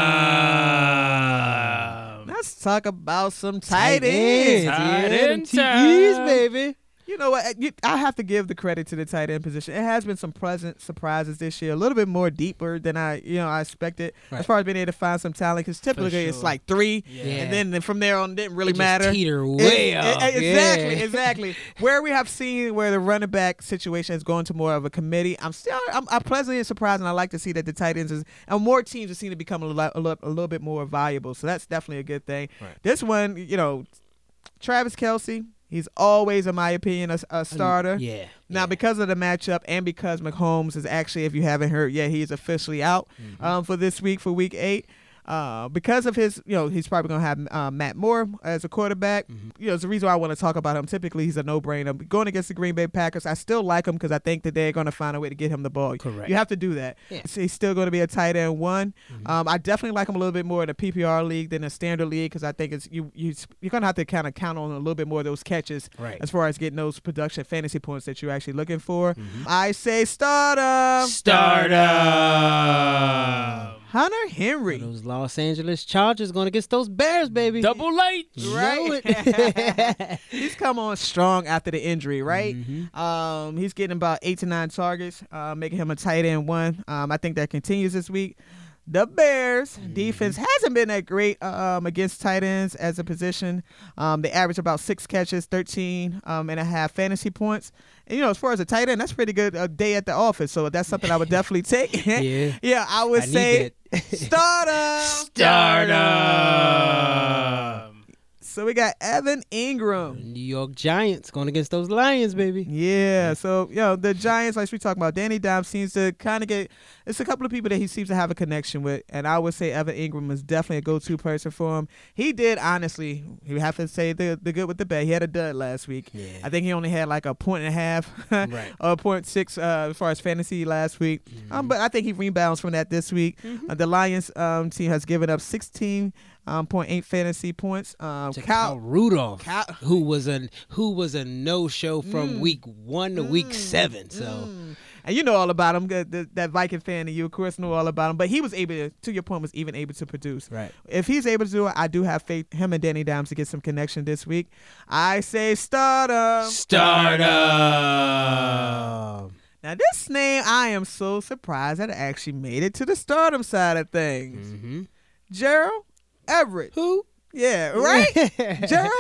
up. Let's talk about some Tight tight ends. ends. Tight Yeah, them end T Ds, time. baby. You know what? You- I have to give the credit to the tight end position. It has been some pleasant surprises this year. A little bit more deeper than I, you know, I expected Right. as far as being able to find some talent. Because typically it's sure. like three, Yeah. and then from there on, it didn't really It just matter. Teeter It- way it- off. it- Exactly, Yeah. exactly. Where we have seen where the running back situation is going to more of a committee, I'm still I'm, I'm pleasantly surprised, and I like to see that the tight ends is and more teams are seem to become a, lot, a, little, a little bit more valuable. So that's definitely a good thing. Right. This one, you know, Travis Kelce, he's always, in my opinion, a, a starter. Yeah. Now, yeah. because of the matchup and because Mahomes is actually, if you haven't heard yet, he's officially out Mhm. um, for this week, for week eight. Uh, because of his, you know, he's probably going to have uh, Matt Moore as a quarterback. Mhm. You know, it's the reason why I want to talk about him. Typically, he's a no-brainer. Going against the Green Bay Packers, I still like him because I think that they're going to find a way to get him the ball. Correct. You have to do that. Yeah. So he's still going to be a tight end one. Mhm. Um, I definitely like him a little bit more in a P P R league than a standard league because I think it's you, you you're going to have to kind of count on a little bit more of those catches Right. as far as getting those production fantasy points that you're actually looking for. Mhm. I say start him. Start up. Hunter Henry. Those Los Angeles Chargers going against those Bears, baby. Double late. You Right. know it. He's come on strong after the injury, right? Mhm. Um, he's getting about eight to nine targets, uh, making him a tight end one. Um, I think that continues this week. The Bears defense hasn't been that great um, against tight ends as a position. Um, they average about six catches, thirteen um, and a half fantasy points. And, you know, as far as a tight end, that's pretty good a day at the office. So that's something I would definitely take. Yeah. yeah, I would I need say that. start him. Start up. So we got Evan Ingram. New York Giants going against those Lions, baby. Yeah, so, you know, the Giants, like we talked about, Danny Dimes seems to kind of get, it's a couple of people that he seems to have a connection with, and I would say Evan Ingram is definitely a go-to person for him. He did, honestly, you have to say the the good with the bad. He had a dud last week. Yeah. I think he only had like a point and a half Right. or a point six uh, as far as fantasy last week. Mhm. Um, but I think he rebounds from that this week. Mhm. Uh, the Lions um, team has given up sixteen point eight um, fantasy points. Um, To Cal, Kyle Rudolph, Cal- who was a who was a no show from Mm. week one to week Mm. seven. So Mm. And you know all about him, the, the, that Viking fan, and you of course know all about him. But he was able to, to your point, was even able to produce. right. If he's able to do it, I do have faith him and Danny Dimes to get some connection this week. I say start him. Stardom. Now this name, I am so surprised that it actually made it to the stardom side of things. Mm-hmm. Gerald Everett. Who? Yeah, right? Gerald?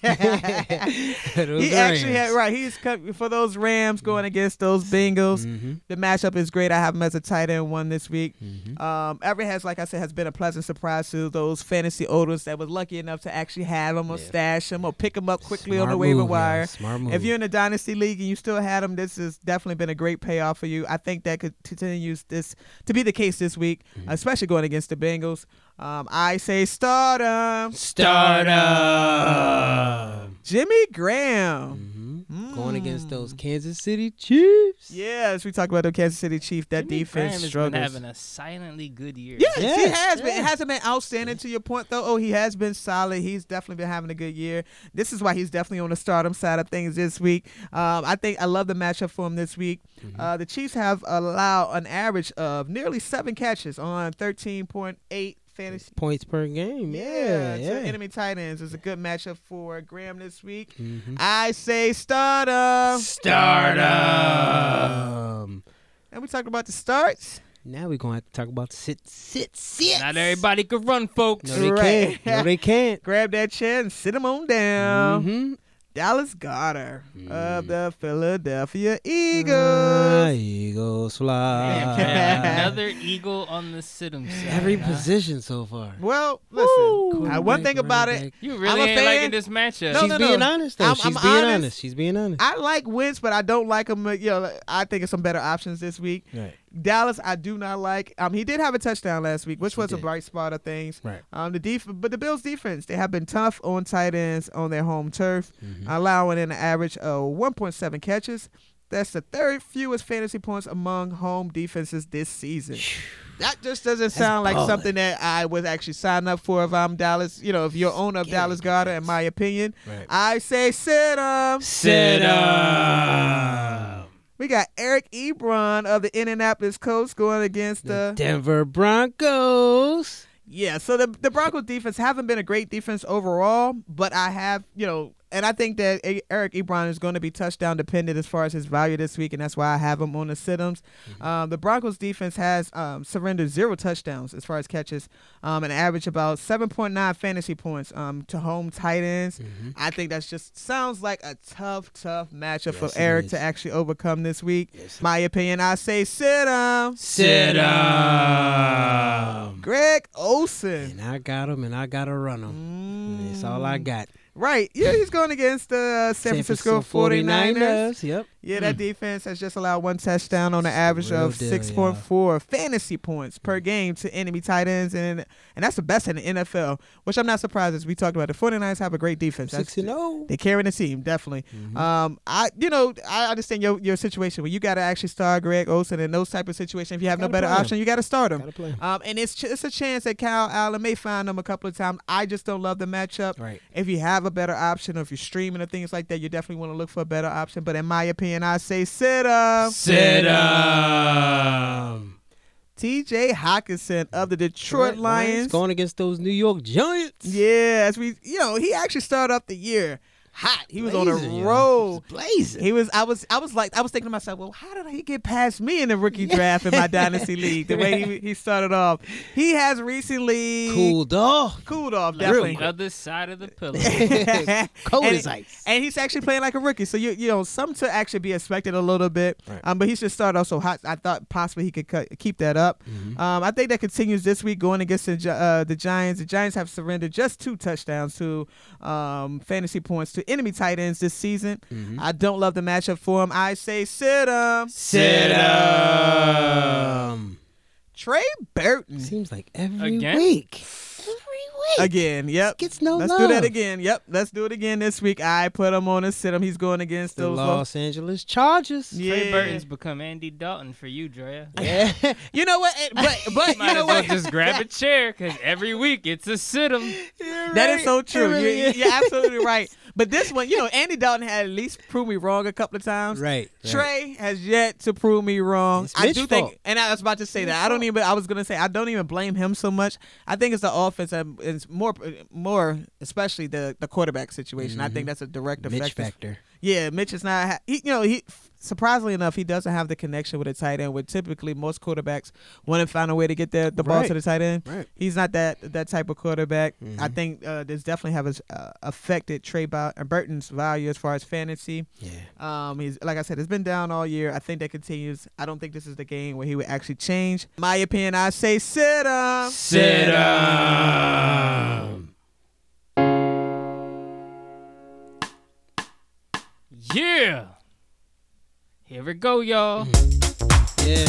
Those He actually Rams. had, right, he's cut for those Rams going against those Bengals. Mm-hmm. The matchup is great. I have him as a tight end one this week. Mm-hmm. Um, Everett has, like I said, has been a pleasant surprise to those fantasy owners that was lucky enough to actually have him or Yeah. stash him or pick him up quickly on Smart the waiver move, wire. yeah. Smart move. If you're in a dynasty league and you still had him, this has definitely been a great payoff for you. I think that could continue this to be the case this week, Mhm. especially going against the Bengals. Um, I say start him. Stardom. Jimmy Graham. Mm-hmm. Going against those Mm. Kansas City Chiefs. Yeah, as we talk about the Kansas City Chiefs, that Jimmy defense Graham has struggles. been having a silently good year. Yes, he Yes, has been. yeah. It hasn't been outstanding to your point, though. Oh, he has been solid. He's definitely been having a good year. This is why he's definitely on the stardom side of things this week. Um, I think I love the matchup for him this week. Mhm. Uh, the Chiefs have allowed an average of nearly seven catches on thirteen point eight fantasy. Points per game. Yeah, Yeah, yeah. to enemy tight ends is a good matchup for Graham this week. Mhm. I say stardom. Stardom. And we talked about the starts. Now we're going to have to talk about sit, sit, sit. Not everybody could run, folks. No, they Right. can't. No, they can't. Grab that chair and sit him on down. Mhm. Dallas Goedert of Mm. the Philadelphia Eagles. Ah, Eagles fly. Damn, man, another Eagle on the sit-em side. Every huh? position so far. Well, listen. Woo. uh, one thing Quarterback, about it, running back. You I'm really a ain't fan. liking this matchup. No, She's no, being no. honest, though. I'm- She's I'm being honest. honest. She's being honest. I like Wentz, but I don't like him. uh, You know, I think it's some better options this week. Right. Dallas, I do not like. Um, he did have a touchdown last week, which He was a did. bright spot of things. Right. Um, the def- but the Bills' defense, they have been tough on tight ends on their home turf, Mhm. allowing an average of one point seven catches. That's the third fewest fantasy points among home defenses this season. That just doesn't sound like ballin'. something that I would actually sign up for if I'm Dallas. You know, if you're owner of Scary Dallas Goedert, in defense. my opinion, Right. I say sit 'em. Sit up. We got Eric Ebron of the Indianapolis Colts going against The the. Denver Broncos. Yeah, so the the Broncos defense haven't been a great defense overall, but I have, you know, and I think that E- Eric Ebron is going to be touchdown dependent as far as his value this week, and that's why I have him on the sit-ems. Mm-hmm. Um, the Broncos defense has um, surrendered zero touchdowns as far as catches, um, and average about seven point nine fantasy points um, to home tight ends. Mhm. I think that's just sounds like a tough, tough matchup Yes, for it Eric is. to actually overcome this week. Yes, it My opinion, I say sit 'em. Sit up. Greg Olsen. And I got him, and I got to run him. That's all I Mm. got. Right. Yeah, he's going against the uh, San Francisco forty-niners. Yep. Yeah, that defense has just allowed one touchdown on an average Real of deal, six point four fantasy points per game to enemy tight ends, and and that's the best in the N F L, which I'm not surprised as we talked about. The forty-niners have a great defense. That's- Six and zero. They carry the team, definitely. Mhm. Um, I, you know, I understand your your situation where you got to actually start Greg Olsen in those type of situations. If you have no Gotta better play him. option, you got to start him. Gotta play him. Um, and it's ch- it's a chance that Kyle Allen may find them a couple of times. I just don't love the matchup. Right. If you have a better option, or if you're streaming or things like that, you definitely want to look for a better option. But in my opinion, I say sit up. Sit up. T J Hawkinson of the Detroit Lions. Going against those New York Giants. Yeah, as we, you know, he actually started off the year hot. He was Blazing, on a yo. roll. He was blazing. He was. I was. I was like. I was thinking to myself, well, how did he get past me in the rookie draft in my dynasty league? The way he, he started off, he has recently Cooled off. cooled off. Like Definitely. the other side of the pillow. Cold and, as ice. and he's actually playing like a rookie. So you you know, some to actually be expected a little bit. Right. Um, but he should start off so hot. I thought possibly he could cut, keep that up. Mm-hmm. Um, I think that continues this week going against the Gi- uh, the Giants. The Giants have surrendered just two touchdowns to um fantasy points to enemy tight ends this season. Mm-hmm. I don't love the matchup for him. I say sit him. Sit him. Trey Burton. Seems like every Again? week. Every week. Again, yep. Gets no Let's love. do that again. Yep, let's do it again this week. I put him on a sit him. He's going against The those. Los Angeles Chargers. Yeah. Trey Burton's become Andy Dalton for you, Drea. Yeah. You know what? It- But but Might you know as well what? just grab a chair because every week it's a sit 'em. That is so true. It really you're, is. you're absolutely right. But this one, you know, Andy Dalton had at least proved me wrong a couple of times. Right. right. Trey has yet to prove me wrong. It's I Mitch's do think, fault. and I was about to say Mitch's that I don't fault. even. I was gonna say I don't even blame him so much. I think it's the offense and it's more, more especially the the quarterback situation. I think that's a direct effect. Mitch factor. Yeah, Mitch is not. Ha- he, you know, he surprisingly enough, he doesn't have the connection with a tight end. Where typically most quarterbers want to find a way to get the, the ball Right. to the tight end. Right. He's not that that type of quarterback. Mhm. I think uh, this definitely have uh, affected Trey Bow- uh, Burton's value as far as fantasy. Yeah. Um, he's like I said, it's been down all year. I think that continues. I don't think this is the game where he would actually change. My opinion, I say sit him. Sit 'em. Yeah. Here we go, y'all. Yeah.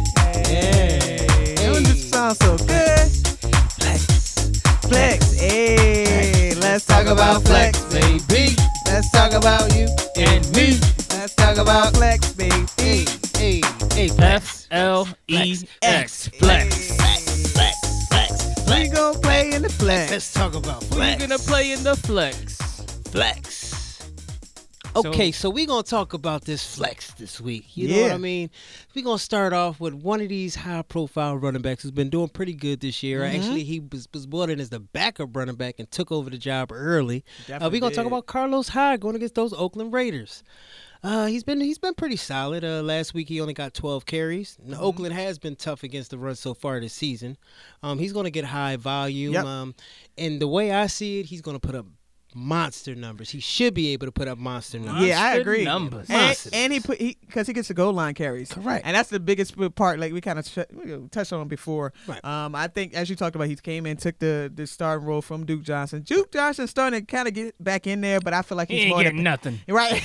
Hey, that one just sounds so good. Flex. Flex, hey, let's talk about flex, baby. Let's talk about you And me. Let's talk about flex, baby. Hey, hey, hey, F L E X. Flex. Flex, flex, flex, We gon' play in the flex. Let's talk about We're flex. gonna play in the flex. Flex. Okay, so we're going to talk about this flex this week. You know what Yeah. I mean? We're going to start off with one of these high-profile running backs who's been doing pretty good this year. Mhm. Actually, he was, was brought in as the backup running back and took over the job early. Uh, Definitely we're going to talk did. about Carlos Hyde going against those Oakland Raiders. Uh, he's been he's been pretty solid. Uh, last week he only got twelve carries. Now, Mm-hmm. Oakland has been tough against the run so far this season. Um, he's going to get high volume. Yep. Um, and the way I see it, he's going to put up monster numbers. He should be able to put up monster numbers. Yeah, I Monster agree. numbers. And, Monsters. and he put he because he gets the goal line carries. Correct. And that's the biggest part. Like we kind of ch- touched on before. Right. Um, I think as you talked about, he came in, took the the starting role from Duke Johnson. Duke Johnson starting to kind of get back in there, but I feel like He he's ain't more getting than nothing. right.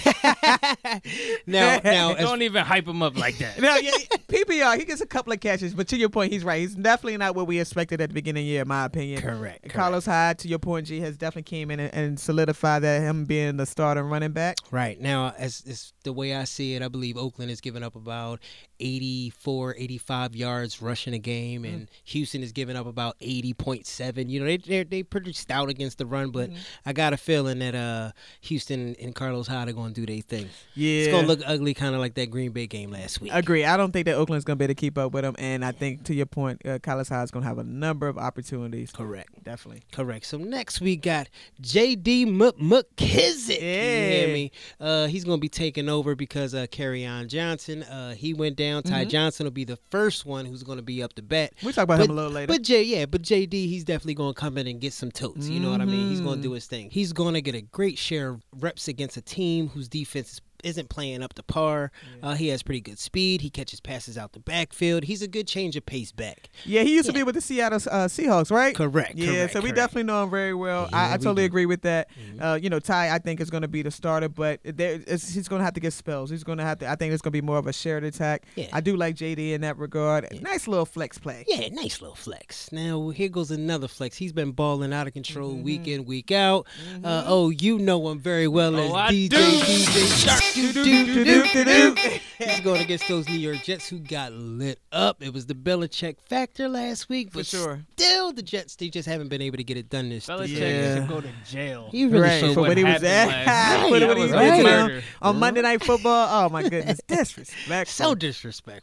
Now, now, as, Don't even hype him up like that. No, yeah, P P R, he gets a couple of catches, but to your point, he's right. He's definitely not what we expected at the beginning of the year, in my opinion. correct. Carlos Hyde, to your point, G, has definitely came in and, and solidified that him being the starting running back. Right. Now, as, as the way I see it, I believe Oakland has given up about eighty-four, eighty-five yards rushing a game, and Houston is giving up about eighty point seven. You know, they, they're, they pretty stout against the run, but I got a feeling that uh, Houston and Carlos Hyde are going to do their thing. Yeah. It's going to look ugly, kind of like that Green Bay game last week. Agree. I don't think that Oakland's going to be able to keep up with him, and I think, to your point, uh, Carlos Hyde's going to have a number of opportunities. Correct. Definitely. Correct. So next we got J D McKissick. You hear Yeah. me? Uh, he's going to be taking over because uh, Kerryon Johnson, uh, he went down. Ty Mhm. Johnson will be the first one who's going to be up to bat. We'll talk about But- him a little later. But J, yeah, but J D, he's definitely going to come in and get some totes. You know what I mean? He's going to do his thing. He's going to get a great share of reps against a team whose defense is isn't playing up to par. Uh, he has pretty good speed. He catches passes out the backfield. He's a good change of pace back. yeah, he used to Yeah. be with the Seattle uh, Seahawks, right? Correct. Yeah, correct, so we correct. definitely know him very well. Yeah, I, I we totally do. agree with that. Mhm. Uh, you know, Ty, I think is going to be the starter, but there, it's, he's going to have to get spells. He's going to have to. I think it's going to be more of a shared attack. Yeah. I do like J D in that regard. Yeah. Nice little flex play. Yeah, nice little flex. Now, here goes another flex. He's been balling out of control Mhm. week in, week out. Uh, oh, you know him very well Oh, I as D J, do. D J Shark. Do, do, do, do, do, do. He's going against those New York Jets who got lit up. It was the Belichick factor last week, For but sure. still, the Jets, they just haven't been able to get it done this Belichick year. Yeah. should go to jail. He really Right, showed for what what he was happened at. last For week. what That he was was at right. now murder. on Monday Night Football. Oh my goodness, disrespectful. So disrespectful.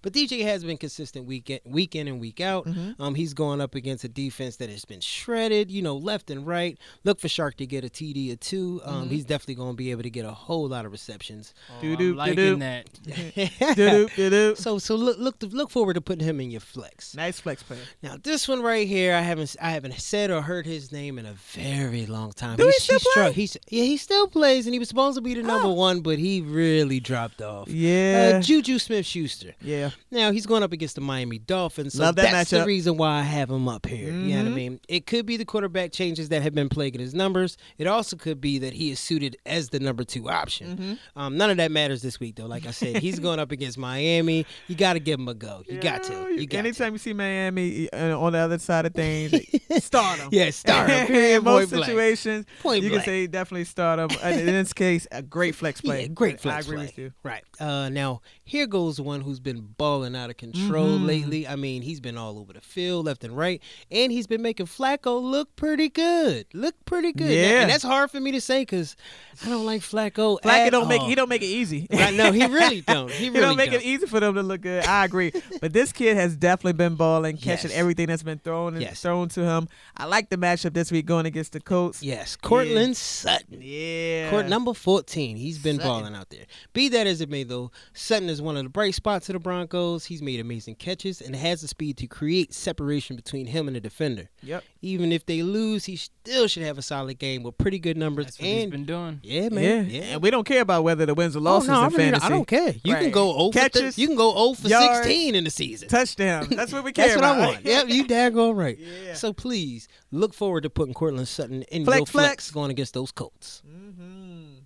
But D J has been consistent week in, week in and week out. Mhm. Um, he's going up against a defense that has been shredded, you know, left and right. Look for Shark to get a T D or two. Um, Mhm. He's definitely going to be able to get a whole lot of receptions. Oh, Doo-doo, I'm liking doo-doo. that. Doo-doo, doo-doo. so so look look to, look forward to putting him in your flex. Nice flex player. Now this one right here, I haven't I haven't said or heard his name in a very long time. Do he He's- still he's play? struck- He's yeah, he still plays, and he was supposed to be the number Oh. one, but he really dropped off. Yeah. Uh, Juju Smith-Schuster. yeah. Now he's going up against the Miami Dolphins, so Love that that's matchup. the reason why I have him up here. You know what I Mhm. mean? It could be the quarterback changes that have been plaguing his numbers. It also could be that he is suited as the number two option. Mhm. Um, none of that matters this week, though. Like I said, he's going up against Miami. You got to give him a go. You got to. Yeah, You got Anytime to. you see Miami uh, on the other side of things, start them. Yeah, start him. Period, In most point blank. situations, Point you blank. can say definitely start them. And in this case, a great flex play. Yeah, great I flex agree play. with you. Right. Uh, now, here goes one who's been balling out of control Mhm. lately. I mean, he's been all over the field, left and right, and he's been making Flacco look pretty good. Look pretty good. Now- Yeah. and that's hard for me to say because I don't like Flacco. Flacco at don't make all. he don't make it easy. Right, no, he really don't. He He really don't make don't. it easy for them to look good. I agree, but this kid has definitely been balling, catching Yes. everything that's been thrown and Yes. thrown to him. I like the matchup this week going against the Colts. Yes, Cortland Sutton. Yeah, Court number fourteen. He's been Sutton. balling out there. Be that as it may, though, Sutton is one of the bright spots of the Broncos. He's made amazing catches and has the speed to create separation between him and the defender. Yep. Even if they lose, he still should have a solid game with pretty good numbers. That's what he's and been doing. yeah, man, Yeah. yeah. and we don't care about whether the wins or Oh, losses no, I in really don't- fantasy. I don't care. You can Right. go over. Catches, you can go zero for yards, sixteen in the season. touchdown. That's what we care That's what about. I want. Yep, you daggone right. Yeah. So please look forward to putting Cortland Sutton in Flex, your flex, flex. going against those Colts. Mm-hmm.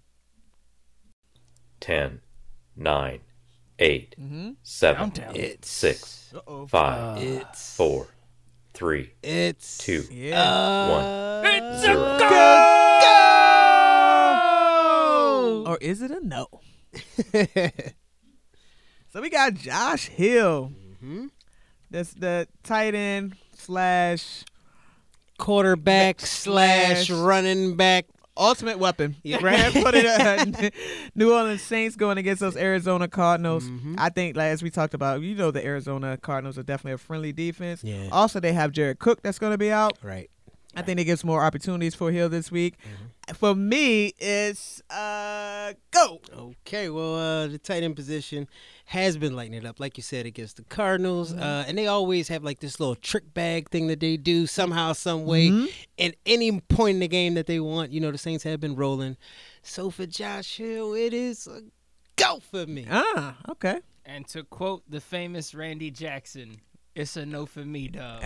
ten, nine, eight, Mm-hmm. seven, Countdown. It's six, Uh-oh. five, Uh, It's four, three, It's two, Yeah. Uh, It's zero. a Go! go! Or is it a no? So we got Josh Hill. hmm That's the tight end slash Quarterback Back slash slash- running back. ultimate weapon. Yeah. Right? Put it uh, New Orleans Saints going against those Arizona Cardinals. Mhm. I think, like, as we talked about, you know, the Arizona Cardinals are definitely a friendly defense. Yeah. Also, they have Jared Cook that's going to be out. Right. I think it gives more opportunities for Hill this week. Mm-hmm. For me, it's uh go. Okay, well, uh, the tight end position has been lighting it up, like you said, against the Cardinals. Uh, and they always have like this little trick bag thing that they do somehow, some way, Mhm. at any point in the game that they want. You know, the Saints have been rolling. So for Josh Hill, it is a go for me. Ah, okay. And to quote the famous Randy Jackson, it's a no for me, dog.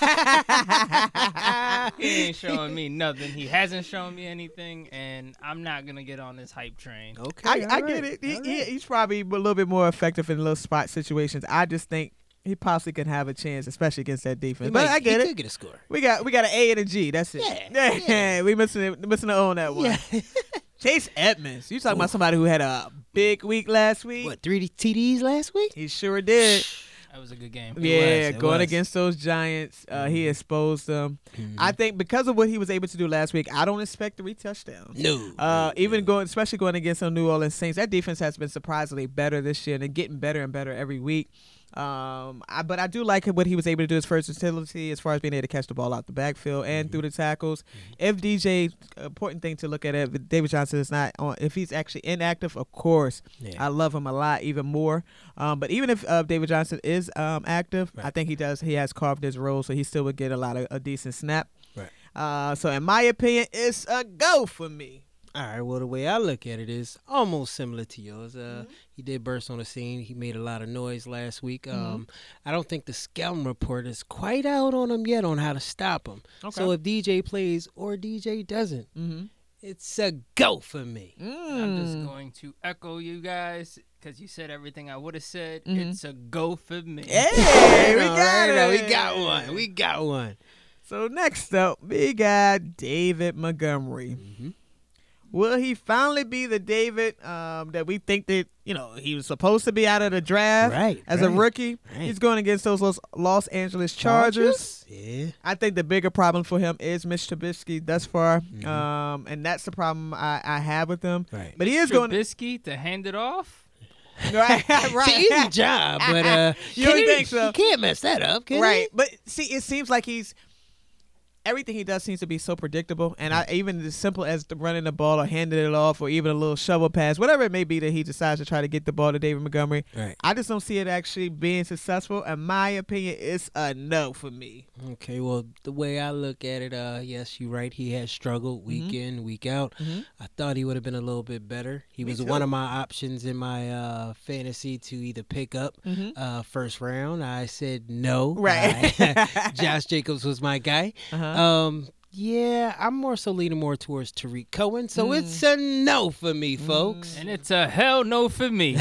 He ain't showing me nothing. He hasn't shown me anything, and I'm not gonna get on this hype train. Okay, I, I all get right, it. He, all he- right. he's probably a little bit more effective in little spot situations. I just think he possibly can have a chance, especially against that defense. He but might- I get he it. could get a score. We got we got an A and a G. That's it. Yeah, yeah. we missing it, missing the O on that one. Yeah. Chase Edmonds. You talking about somebody who had a big week last week? What, three T Ds last week? He sure did. That was a good game. Yeah, was, it going was. against those Giants, uh, he exposed them. Mhm. I think because of what he was able to do last week, I don't expect three touchdowns. No. Uh, no, even no. going, especially going against the New Orleans Saints, that defense has been surprisingly better this year and they're getting better and better every week. Um, I, but I do like what he was able to do, his versatility as far as being able to catch the ball out the backfield and Mm-hmm. through the tackles. If D J, important thing to look at, it, if David Johnson is not on, if he's actually inactive, of course, Yeah. I love him a lot, even more. Um, but even if uh, David Johnson is um, active, I Right. think he does. He has carved his role, so he still would get a lot of a decent snap. Right. Uh, so in my opinion, it's a go for me. All right. Well, the way I look at it is almost similar to yours. Uh, He did burst on the scene. He made a lot of noise last week. Um, I don't think the scouting report is quite out on him yet on how to stop him. So if D J plays or D J doesn't, Mm-hmm. it's a go for me. I'm just Mm. going to echo you guys because you said everything I would have said. Mhm. It's a go for me. Hey, we All got right, now it. We got one. We got one. So next up, we got David Montgomery. Mm-hmm. Will he finally be the David um, that we think that, you know, he was supposed to be out of the draft Right, as a right, rookie? right. He's going against those Los, Los Angeles Chargers. Yeah. I think the bigger problem for him is Mitch Trubisky thus far, Mhm. um, and that's the problem I, I have with him. Right. But he is going. Trubisky to hand it off. Right, right. It's an easy job, but uh, You don't can think he- so? He can't mess that up, can Right, but see, it seems like he's everything he does seems to be so predictable, and I even as simple as the running the ball or handing it off, or even a little shovel pass, whatever it may be that he decides to try to get the ball to David Montgomery. he? Right. I just don't see it actually being successful. In my opinion, it's a no for me. Okay, well, the way I look at it, uh, yes, you're right. He has struggled week Mhm. in, week out. Mhm. I thought he would have been a little bit better. He Me was too. one of my options in my uh, fantasy to either pick up Mhm. uh, first round. I said no. Right. I- Josh Jacobs was my guy. Uh-huh. Um, yeah, I'm more so leaning more towards Tariq Cohen, so Mm. it's a no for me, folks. And it's a hell no for me.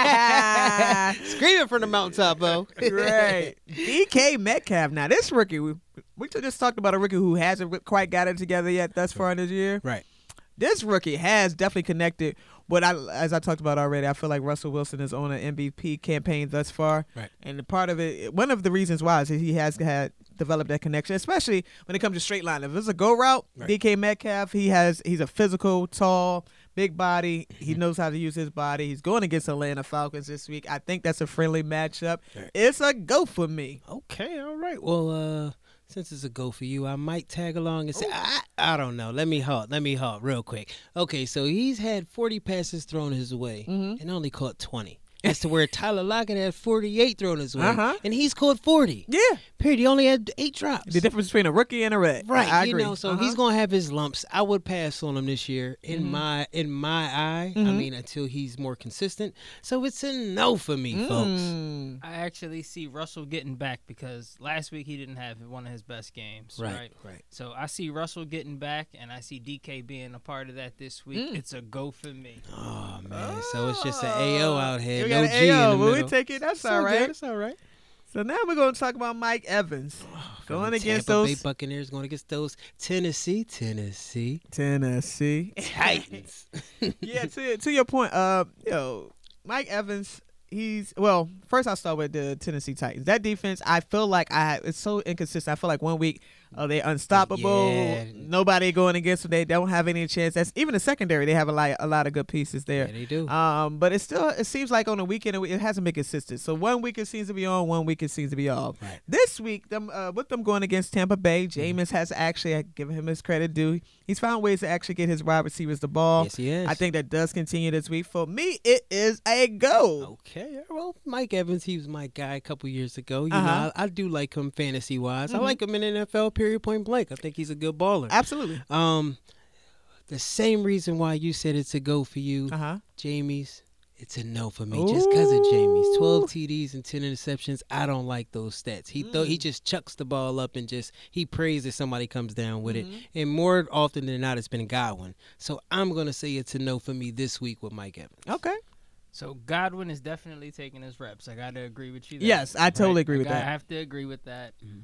Screaming from the mountaintop, though. Right. D K Metcalf. Now, this rookie, we, we just talked about a rookie who hasn't quite got it together yet thus far in this year. Right. This rookie has definitely connected. What I, as I talked about already, I feel like Russell Wilson is on an M V P campaign thus far. Right. And the part of it, one of the reasons why is he has had developed that connection, especially when it comes to straight line. If it's a go route, Right. D K Metcalf, he has, he's a physical, tall, big body. He knows how to use his body. He's going against Atlanta Falcons this week. I think that's a friendly matchup. Right. It's a go for me. Okay, all right. Well, uh, since it's a go for you, I might tag along and say, I, I don't know. Let me halt. Let me halt real quick. Okay, so he's had forty passes thrown his way Mhm. and only caught twenty. That's to where Tyler Lockett had forty-eight thrown his way, Uh-huh. and he's caught forty. Yeah. Period. He only had eight drops. The difference between a rookie and a red. Right, I you agree. know, so Uh-huh. he's gonna have his lumps. I would pass on him this year in Mhm. my in my eye. I Mhm. mean, until he's more consistent. So it's a no for me, folks. Mm. I actually see Russell getting back because last week he didn't have one of his best games. Right. Right, right. So I see Russell getting back, and I see D K being a part of that this week. Mm. It's a go for me. Oh man, so it's just an A O out here, You no got G an in A O, the but we middle. take it. That's It's all good. right. It's all right. So now we're going to talk about Mike Evans From going the against Tampa those Bay Buccaneers, going against those Tennessee, Tennessee Tennessee Titans. yeah, to to your point, uh, you know, Mike Evans. He's well. First, I'll start with the Tennessee Titans. That defense, I feel like I it's so inconsistent. I feel like one week uh, they're unstoppable. Yeah. Nobody going against them. They don't have any chance. That's even the secondary. They have a lot a lot of good pieces there. Yeah, they do. Um, but it still it seems like on the weekend it hasn't been consistent. So one week it seems to be on, one week it seems to be off. Right. This week, them uh, with them going against Tampa Bay, Jameis has actually uh, given him his credit due. He's found ways to actually get his wide receivers the ball. Yes, he is. I think that does continue this week. For me, it is a go. Okay, well, Mike Evans, he was my guy a couple years ago. You Uh-huh. know, I, I do like him fantasy wise. Mhm. I like him in the N F L. Period. Point blank. I think he's a good baller. Absolutely. Um, the same reason why you said it's a go for you, Uh huh. Jamie's. It's a no for me, just because of Jamie's Ooh. twelve T Ds and ten interceptions. I don't like those stats. He th- he Mm. just chucks the ball up and just he prays that somebody comes down with Mhm. it. And more often than not, it's been Godwin. So I'm gonna say it's a no for me this week with Mike Evans. Okay. So Godwin is definitely taking his reps. I got to agree with you there. Yes, I totally agree I with gotta that. have to agree with that. Mhm.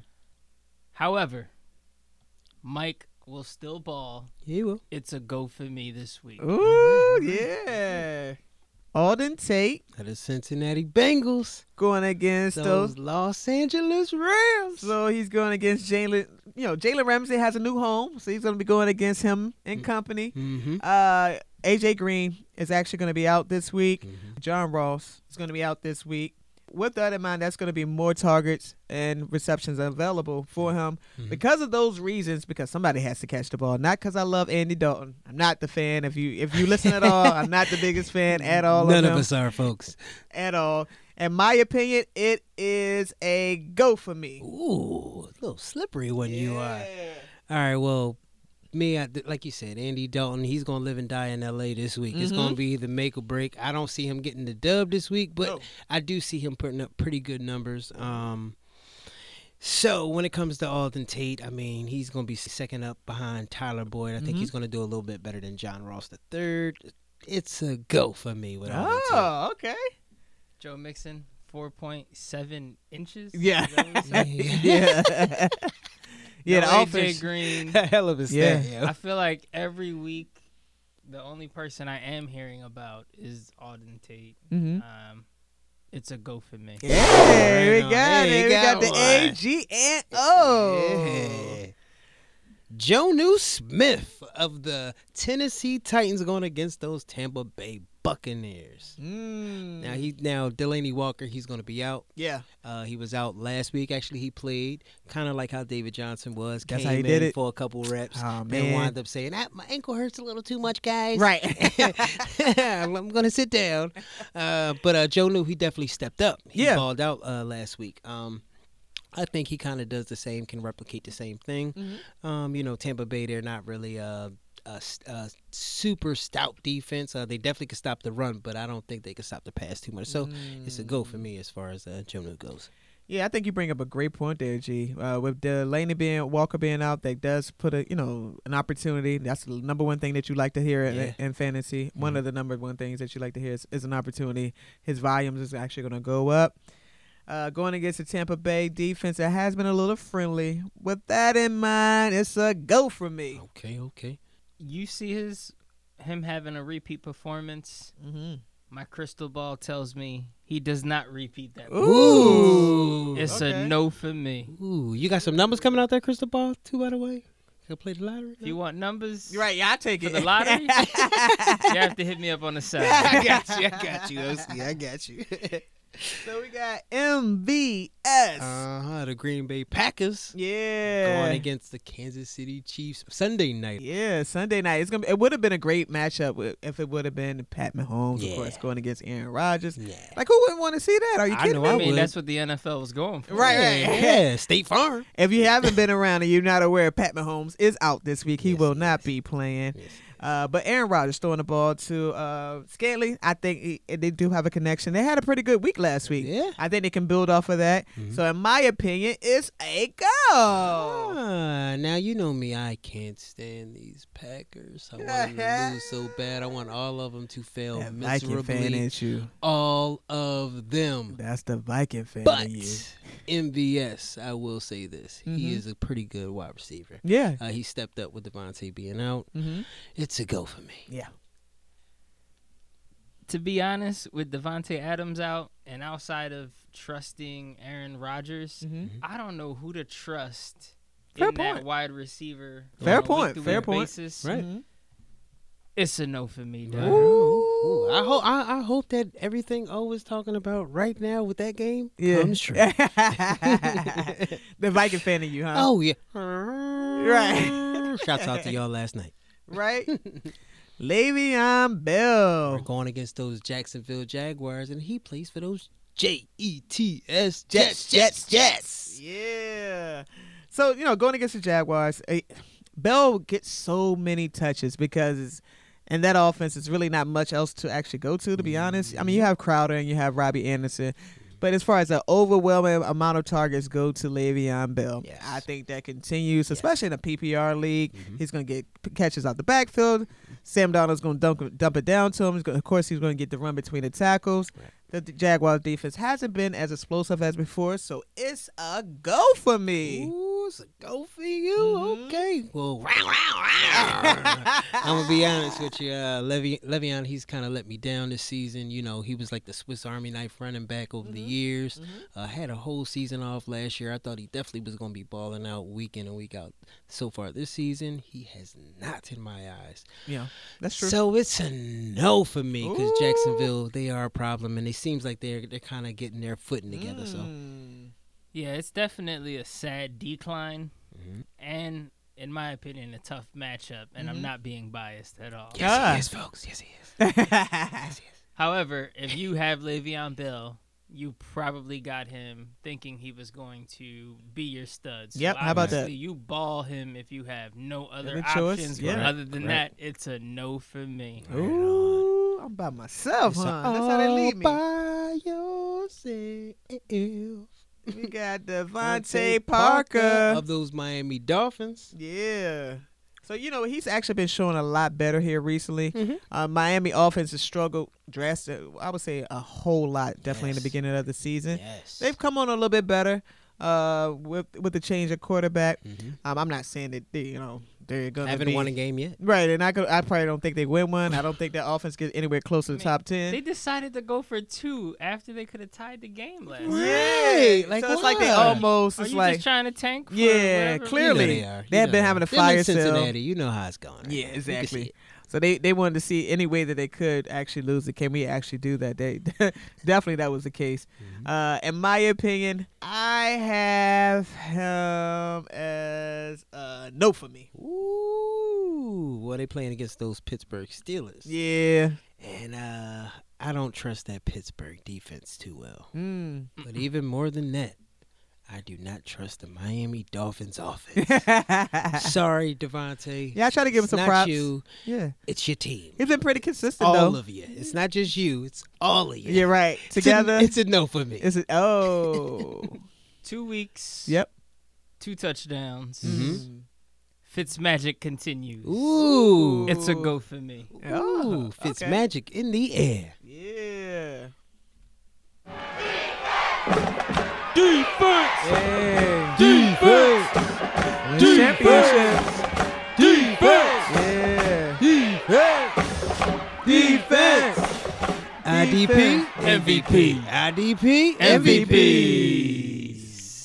However, Mike will still ball. He will. It's a go for me this week. Ooh, yeah. Alden Tate That is Cincinnati Bengals. going against Those those. Los Angeles Rams. So he's going against Jalen. You know, Jalen Ramsey has a new home, so he's going to be going against him and company. Mm-hmm. Uh, A J Green is actually going to be out this week. Mhm. John Ross is going to be out this week. With that in mind, that's going to be more targets and receptions available for him Mhm. because of those reasons. Because somebody has to catch the ball, not because I love Andy Dalton. I'm not the fan. If you if you listen at all, I'm not the biggest fan at all. None of, of them, us are, folks. at all. In my opinion, it is a go for me. Ooh, a little slippery when you are. Yeah. All right, well, me, I, like you said, Andy Dalton, he's going to live and die in L A this week. It's Mhm. going to be the make or break. I don't see him getting the dub this week, but No. I do see him putting up pretty good numbers. Um, so when it comes to Alden Tate, I mean, he's going to be second up behind Tyler Boyd. I think Mhm. he's going to do a little bit better than John Ross the third. It's a go for me with Alden Tate. Oh, okay. Joe Mixon, four point seven inches. Yeah. Is that what we said? yeah. yeah, No the A J offense. Green. Hell of a Yeah. stat, yo. I feel like every week, the only person I am hearing about is Alden Tate. Mm-hmm. Um, it's a go for me. Yeah, we Right on. got Hey, it. We got got the one. A G and O. Yeah. Jonnu Smith of the Tennessee Titans going against those Tampa Bay Buccaneers. Mm. Now he now Delaney Walker, he's going to be out. Yeah. Uh, he was out last week. Actually, he played kind of like how David Johnson was. That's Came how he in did it. for a couple reps. Oh, then man. wound up saying, ah, "My ankle hurts a little too much, guys. Right. I'm going to sit down." Uh, but uh, Joe New, he definitely stepped up. He Yeah. balled out uh, last week. Um, I think he kind of does the same, can replicate the same thing. Mhm. Um, you know, Tampa Bay, they're not really a, a, a super stout defense. Uh, they definitely can stop the run, but I don't think they can stop the pass too much. So it's a go for me as far as uh, Joe New goes. Yeah, I think you bring up a great point there, G. Uh, with Delaney being Walker being out, that does put a you know an opportunity. That's the number one thing that you like to hear in, Yeah. in fantasy. Mm-hmm. One of the number one things that you like to hear is, is an opportunity. His volumes is actually going to go up. Uh, going against the Tampa Bay defense, that has been a little friendly. With that in mind, it's a go for me. Okay, okay. You see his him having a repeat performance. Mm-hmm. My crystal ball tells me he does not repeat that. Ooh. It's okay. a no for me. Ooh, you got some numbers coming out there, Crystal Ball, too, by the way? Can play the lottery? If you want numbers Right, yeah, I take for it. the lottery, you have to hit me up on the side. I got you. I got you, O C. I got you. So we got M V S. Uh-huh, the Green Bay Packers yeah. going against the Kansas City Chiefs Sunday night. Yeah, Sunday night. It's gonna. Be, it would have been a great matchup wi- if it would have been Pat Mahomes, Yeah. of course, going against Aaron Rodgers. Yeah. Like, who wouldn't want to see that? Are you I kidding know I me? I mean, would. that's what the N F L was going for. Right, right. Yeah, State Farm. If you haven't been around and you're not aware, Pat Mahomes is out this week. He Yes, will he not is. be playing. Yes. Uh, but Aaron Rodgers throwing the ball to uh, Scantley. I think he, they do have a connection. They had a pretty good week last week. Yeah. I think they can build off of that. Mhm. So, in my opinion, it's a go. Ah, now you know me. I can't stand these Packers. I want them to lose so bad. I want all of them to fail That Viking fan miserably. ain't you. All of them. That's the Viking fan But in you. M V S, I will say this: Mhm. he is a pretty good wide receiver. Yeah. Uh, he stepped up with Devontae being out. Mm-hmm. It's a go for me. Yeah. To be honest, with Devontae Adams out and outside of trusting Aaron Rodgers, Mm-hmm. I don't know who to trust Fair in point. that wide receiver. Fair on a point, week-to-week fair point. basis. Right. Mm-hmm. It's a no for me, dog. Ooh, I hope I, I hope that everything O is talking about right now with that game Yeah. comes true. The Viking fan in you, huh? Oh yeah, Right. Shouts out to y'all last night. Right. Le'Veon Bell. We're going against those Jacksonville Jaguars, and he plays for those J E T S Jets, Jets, Jets. Yeah. So, you know, going against the Jaguars, eh, Bell gets so many touches because in that offense, it's really not much else to actually go to, to be honest. I mean, you have Crowder and you have Robbie Anderson. But as far as the overwhelming amount of targets go to Le'Veon Bell, Yes. I think that continues, especially in a P P R league. Mhm. He's going to get p- catches out the backfield. Sam Donald's going to dump, dump it down to him. He's gonna, of course, he's going to get the run between the tackles. Right. The, the Jaguars defense hasn't been as explosive as before, so it's a go for me. Ooh, it's a go for you. Mhm. Okay. Well, row, row, row. I'm gonna be honest with you. Uh, Le'Ve- Le'Veon, he's kind of let me down this season. You know, he was like the Swiss Army knife running back over the Mhm. years. Mhm. Uh, had a whole season off last year. I thought he definitely was gonna be balling out week in and week out. So far this season, he has not in my eyes. Yeah, that's true. So it's a no for me because Ooh. Jacksonville, they are a problem, and it seems like they're they're kind of getting their footing together. So. Mm. Yeah, it's definitely a sad decline, Mhm. and in my opinion, a tough matchup. And Mhm. I'm not being biased at all. Yes, Ah. he is, folks. Yes, he is. Yes, he is. However, if you have Le'Veon Bell, you probably got him thinking he was going to be your stud. So Yep, how about that? obviously You ball him if you have no other Other choice, options. yeah. But other than Correct. that, it's a no for me. Right Ooh, I'm by myself, It's huh? all That's how they lead me. by yourself. We got Devontae Parker. of those Miami Dolphins. Yeah. So, you know, he's actually been showing a lot better here recently. Mhm. Uh, Miami offense has struggled drastic. I would say a whole lot, definitely in the Yes. beginning of the season. Yes. They've come on a little bit better uh, with with the change of quarterback. Mhm. Um, I'm not saying that they, you know, they're gonna Haven't be, won a game yet. right, and I could, I probably don't think they win one. I don't think that offense gets anywhere close to the I mean, top ten. They decided to go for two after they could have tied the game last. Right. night. Yeah, Like so it's like they what? almost. Are It's you like just trying to tank? For Yeah, whatever clearly. You know reason? they are. They You have know been they having are. a Them in fire sale. Cincinnati, you know how it's going. right Yeah, now. You can exactly. see it. So they, they wanted to see any way that they could actually lose it. Can we actually do that? They definitely that was the case. Mm-hmm. Uh, in my opinion, I have him as a no for me. Ooh, well, they playing against those Pittsburgh Steelers. Yeah. And uh, I don't trust that Pittsburgh defense too well. Mm. But even more than that, I do not trust the Miami Dolphins offense. Sorry, Devontae. Yeah, I try to give him It's some not props. you. Yeah. It's your team. He's been pretty consistent, All though. of you. It's not just you. It's all of you. You're right. It's a- Together. It's a, no for me. Is it? Oh. Two weeks. Yep. Two touchdowns. Mm-hmm. Fitzmagic continues. Ooh. It's a go for me. Oh, Ooh, Fitz okay. magic in the air. Yeah. Defense. Yeah. Defense. Win championships. Defense. Yeah. Defense. Defense. I D P. Defense. M V P. I D P. M V M V Ps.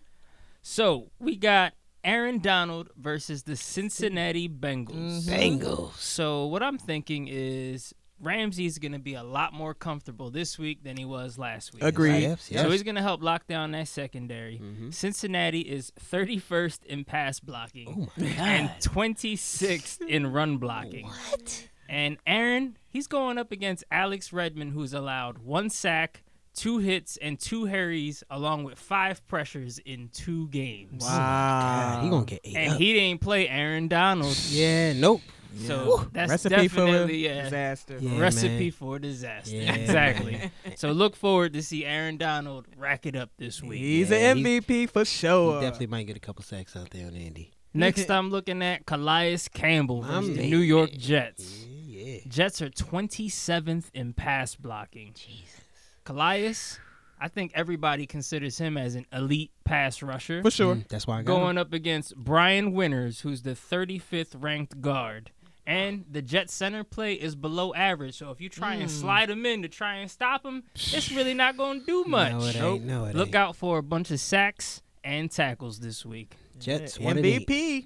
So we got Aaron Donald versus the Cincinnati Bengals. Bengals. So what I'm thinking is Ramsey's going to be a lot more comfortable this week than he was last week. Agreed. right? Yes, yes. So he's going to help lock down that secondary. Mhm. Cincinnati is thirty-first in pass blocking Oh my and God. twenty-sixth in run blocking. What? And Aaron, he's going up against Alex Redmond, who's allowed one sack, two hits, and two hurries, along with five pressures in two games. Wow. God, he gonna get eight And up. he didn't play Aaron Donald. Yeah. Nope. So that's Recipe for definitely a disaster. Yeah, recipe man. for disaster. Yeah, exactly. man. So look forward to see Aaron Donald rack it up this week. He's Yeah, an M V P for He sure. definitely might get a couple sacks out there on Andy. Next, I'm looking at Calais Campbell My versus the man. New York Jets. Yeah, yeah. Jets are twenty-seventh in pass blocking. Calais, I think everybody considers him as an elite pass rusher. For sure. Mm, that's why I got Going him. up against Brian Winters, who's the thirty-fifth ranked guard. And the Jets center play is below average. So if you try and slide him in to try and stop him, it's really not going to do much. No, it ain't. No, it Look ain't. out for a bunch of sacks and tackles this week. Jets Yeah, one and eight. M V P.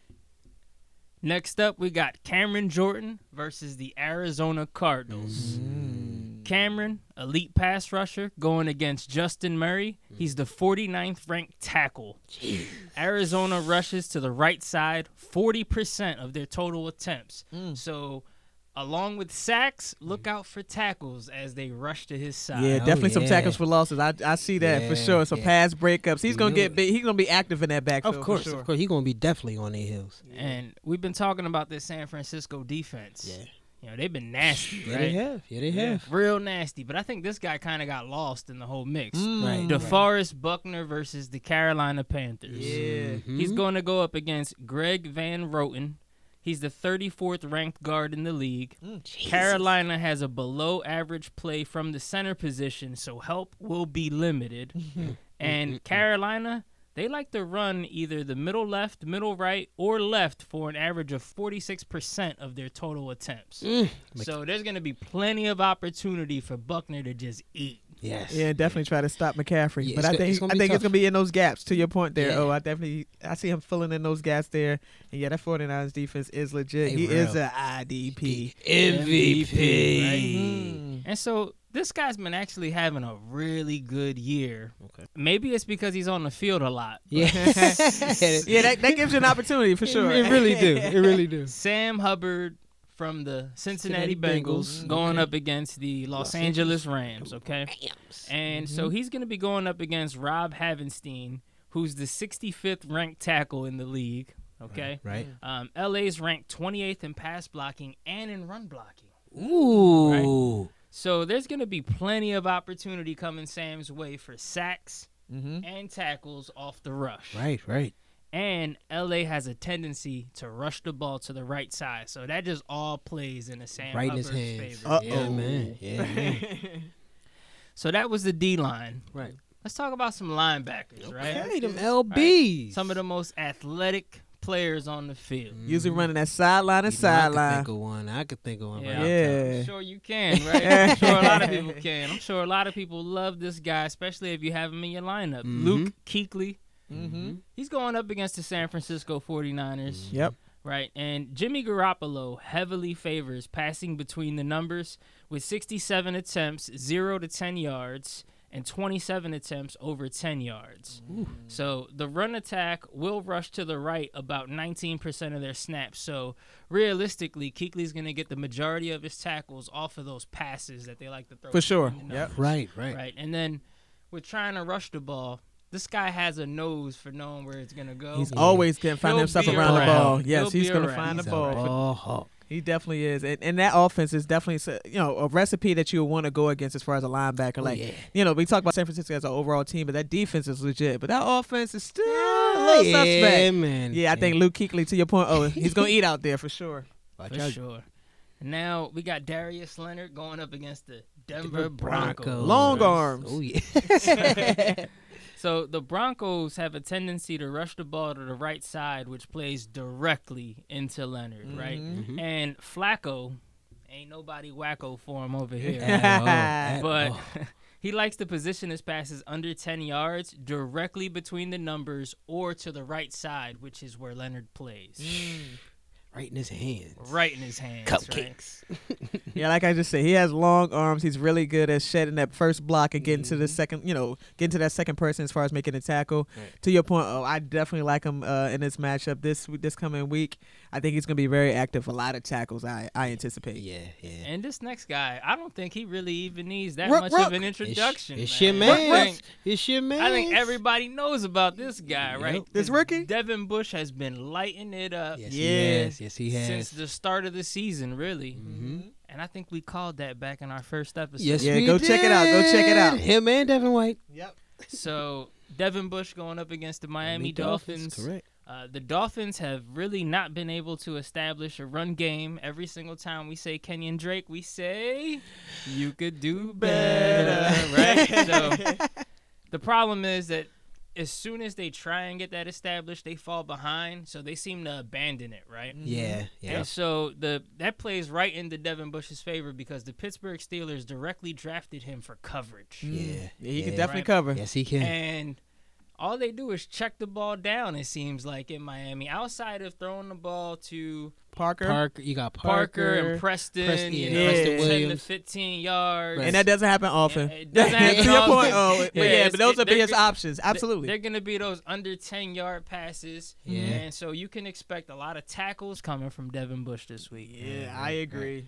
Next up, we got Cameron Jordan versus the Arizona Cardinals. Cameron, elite pass rusher, going against Justin Murray. He's the forty-ninth ranked tackle. Arizona rushes to the right side forty percent of their total attempts. So, along with sacks, look out for tackles as they rush to his side. Yeah, Oh, definitely some yeah. tackles for losses. I I see that for Yeah, sure. Some yeah. pass breakups. He's You gonna know get it. big. He's gonna be active in that backfield. Of course, for sure. of course. He's gonna be definitely on their heels. And we've been talking about this San Francisco defense. Yeah. You know, they've been nasty, Yeah, right? they have. Yeah, they have. Real nasty. But I think this guy kind of got lost in the whole mix. Mm. Right. DeForest Buckner versus the Carolina Panthers. Yeah. Mhm. He's going to go up against Greg Van Roten. He's the thirty-fourth ranked guard in the league. Carolina has a below average play from the center position, so help will be limited. And Carolina, they like to run either the middle left, middle right, or left for an average of forty-six percent of their total attempts. Mm. So there's going to be plenty of opportunity for Buckner to just eat. Yes. Yeah, definitely try to stop McCaffrey. Yeah, but it's I go- think it's gonna I be think tough. it's gonna be in those gaps. To your point there. Yeah. Oh, I definitely I see him filling in those gaps there. And yeah, that 49ers defense is legit. They he real. is an I D P. M V P. Mm. And so this guy's been actually having a really good year. Okay. Maybe it's because he's on the field a lot. Yeah. Yeah, that, that gives you an opportunity for sure. It really do. It really do. Sam Hubbard from the Cincinnati Cincinnati Bengals Bengals, going okay. up against the Los, Los Angeles Rams, okay? Rams. And so he's going to be going up against Rob Havenstein, who's the sixty-fifth ranked tackle in the league, okay? Right. Um, L A's ranked twenty-eighth in pass blocking and in run blocking. Ooh. So there's going to be plenty of opportunity coming Sam's way for sacks Mm-hmm. and tackles off the rush. Right, right. And L A has a tendency to rush the ball to the right side. So that just all plays in the Sam Right in his Hubbard's hands. favor. Uh-oh. Yeah, man. Yeah, man. So that was the D line. Right. Let's talk about some linebackers, right? Hey, them L Bs. Some of the most athletic players on the field. Usually running that sideline and You know, I could sideline. think of one. I could think of one. Yeah, right I'm, off Yeah. I'm sure you can, right? I'm sure a lot of people can. I'm sure a lot of people love this guy, especially if you have him in your lineup. Mhm. Luke Kuechly. Mm-hmm. He's going up against the San Francisco forty-niners. Yep. right? And Jimmy Garoppolo heavily favors passing between the numbers with sixty-seven attempts, zero to ten yards, and twenty-seven attempts over ten yards. Ooh. So the run attack will rush to the right about nineteen percent of their snaps. So realistically, Kuechly's going to get the majority of his tackles off of those passes that they like to throw. For sure. between the Yep. numbers. Right, right. Right. And then with trying to rush the ball, this guy has a nose for knowing where it's going to go. He's Yeah. always going to find He'll himself be around the around. ball. He'll Yes, be he's going to around. find He's the a ball. ball hawk. He definitely is, and, and that offense is definitely, you know, a recipe that you want to go against as far as a linebacker. Oh, Like, yeah. you know, we talk about San Francisco as an overall team, but that defense is legit. But that offense is still a Yeah, little suspect. man. Yeah, I think Luke Kuechly, to your point, oh, he's gonna eat out there for sure. Watch For out. sure. Now we got Darius Leonard going up against the Denver Denver Broncos. Broncos. Long arms. Oh yeah. So the Broncos have a tendency to rush the ball to the right side, which plays directly into Leonard, right? Mhm. And Flacco, ain't nobody wacko for him over here. At all, at But all. he likes to position his passes under ten yards, directly between the numbers or to the right side, which is where Leonard plays. right in his hands. Right in his hands. Right? Cupcakes. Yeah, like I just said, he has long arms. He's really good at shedding that first block and getting to the second, you know, getting to that second person as far as making a tackle. Right. To your point, oh, I definitely like him uh, in this matchup this this coming week. I think he's gonna be very active. A lot of tackles, I I anticipate. Yeah, yeah. And this next guy, I don't think he really even needs that Rook, much Rook. of an It's, introduction. it's man. your I man. think, It's your man. I think everybody knows about this guy, Yep. right? This 'Cause rookie? Devin Bush has been lighting it up Yes, Yeah. he has. Yes, he has. since the start of the season, really. hmm And I think we called that back in our first episode. Yes, Yeah, we go check it out. Go check it out. did. Him and Devin White. Yep. So Devin Bush going up against the Miami Dolphins. Correct. Uh, the Dolphins have really not been able to establish a run game. Every single time we say Kenyon Drake, we say you could do better, right? So the problem is that as soon as they try and get that established, they fall behind. So they seem to abandon it, right? Yeah, yeah. And so the that plays right into Devin Bush's favor because the Pittsburgh Steelers directly drafted him for coverage. Yeah, Yeah, he can yeah. definitely Right. cover. Yes, he can. And all they do is check the ball down, it seems like, in Miami. Outside of throwing the ball to Parker. Parker, you got Parker, Parker, and Preston, Preston, you yeah, know, Preston ten to Williams. fifteen yards. Right. And that doesn't happen often. It- it doesn't happen to your often. point, oh, but Yeah, yeah, it's- but those it- would be they're his go- options. Absolutely. They're going to be those under ten-yard passes. Yeah. And so you can expect a lot of tackles coming from Devin Bush this week. Yeah, I agree.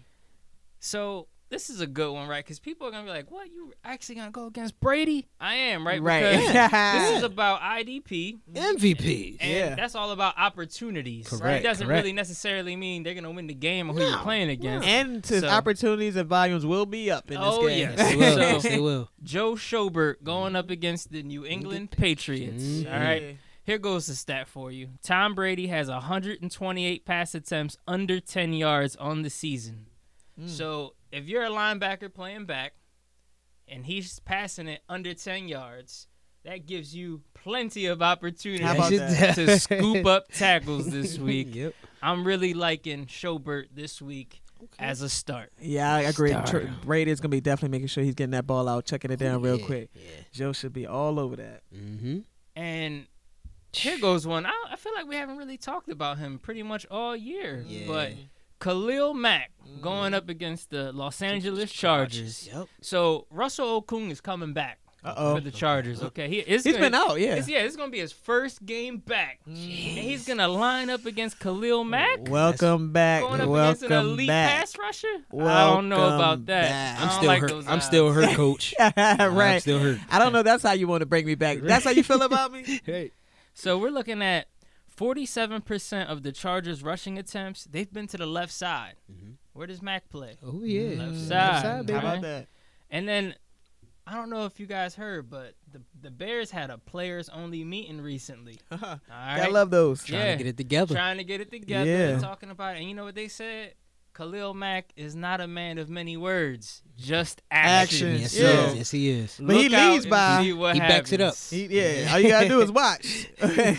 So this is a good one, right? Because people are going to be like, what, you actually going to go against Brady? I am, right? Right. Because this is about I D P. M V Ps. And Yeah. that's all about opportunities. Right? Correct, It doesn't correct. really necessarily mean they're going to win the game or who you're playing against. And his So- opportunities and volumes will be up in this Oh, game. yes. They will. So- Yes, they will. Joe Schobert going up against the New England Patriots. Mhm. All right. Here goes the stat for you. Tom Brady has one hundred twenty-eight pass attempts under ten yards on the season. Mm. So if you're a linebacker playing back and he's passing it under ten yards, that gives you plenty of opportunity How about Yes, that? it to does. scoop up tackles this week. Yep. I'm really liking Schobert this week as a start. Yeah, I agree. Star. Tr- Brady is gonna be definitely making sure he's getting that ball out, checking it down real Yeah, quick. Yeah. Joe should be all over that. Mm-hmm. And here goes one. I, I feel like we haven't really talked about him pretty much all year. Yeah. But Khalil Mack going up against the Los Angeles Chargers. Yep. So Russell Okung is coming back Uh-oh. for the Chargers. Okay, he it's He's gonna, been out, yeah. It's, yeah, it's gonna be his first game back, and he's gonna line up against Khalil Mack. Welcome back. Going up against an Welcome elite back. pass rusher? I don't know Welcome about that. back. I I'm don't still like hurt. those I'm odds. still hurt, coach. I'm right. still hurt. I don't know. That's how you want to bring me back. That's how you feel about me? Hey. So we're looking at forty-seven percent of the Chargers' rushing attempts. They've been to the left side. Mhm. Where does Mack play? Oh yeah. Left Mm, side, How baby. about that? And then I don't know if you guys heard, but the the Bears had a players only meeting recently. All I right, love those. Trying yeah. to get it together. trying to get it together, Yeah. talking about it. And you know what they said? Khalil Mack is not a man of many words, just action. Action. Yes, Yeah. he is. Yes, he is. But he Look out leads and by- see what He backs it up. happens. He, yeah, all you gotta do is watch.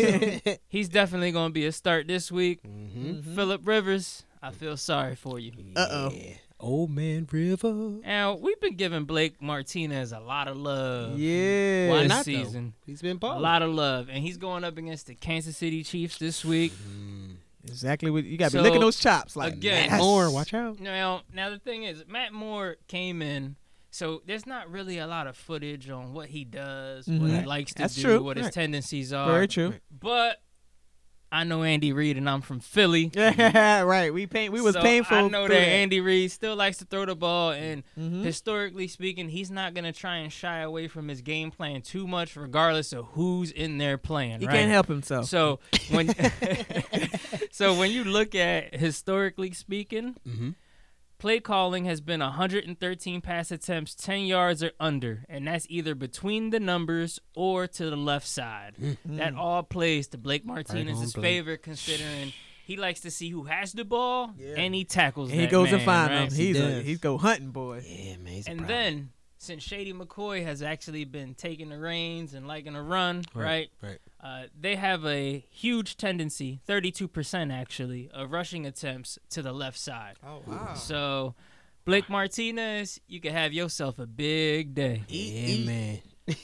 He's definitely going to be a start this week. Mm-hmm. Phillip Rivers, I feel sorry for you. Uh-oh. Yeah. Old man River. Now, we've been giving Blake Martinez a lot of love Yeah. Why this not, though? season. He's been A balling. lot of love. And he's going up against the Kansas City Chiefs this week. Mm. Exactly what you got to So, be licking those chops. Like again, yes. Moore, watch out. Now, now the thing is, Matt Moore came in, so there's not really a lot of footage on what he does, what he Mhm. likes to That's do, true. what his Right. tendencies are. Very true. But I know Andy Reid, and I'm from Philly. Yeah, right. We pain. We was so painful. I know through that Andy Reid still likes to throw the ball, and Mhm. historically speaking, he's not gonna try and shy away from his game plan too much, regardless of who's in there playing. He right? can't help himself. So when so when you look at historically speaking, Mm-hmm. play calling has been one hundred thirteen pass attempts, ten yards or under, and that's either between the numbers or to the left side. That all plays to Blake Martinez's on, Blake. favor, considering he likes to see who has the ball Yeah. and he tackles. And he that goes man, and finds right? them. He He's a, does. he's go hunting, boy. Yeah, man. he's a And problem. then since Shady McCoy has actually been taking the reins and liking to run, right? Right. Uh, they have a huge tendency, thirty-two percent actually, of rushing attempts to the left side. Oh wow. So, Blake Martinez, you can have yourself a big day. Yeah, man.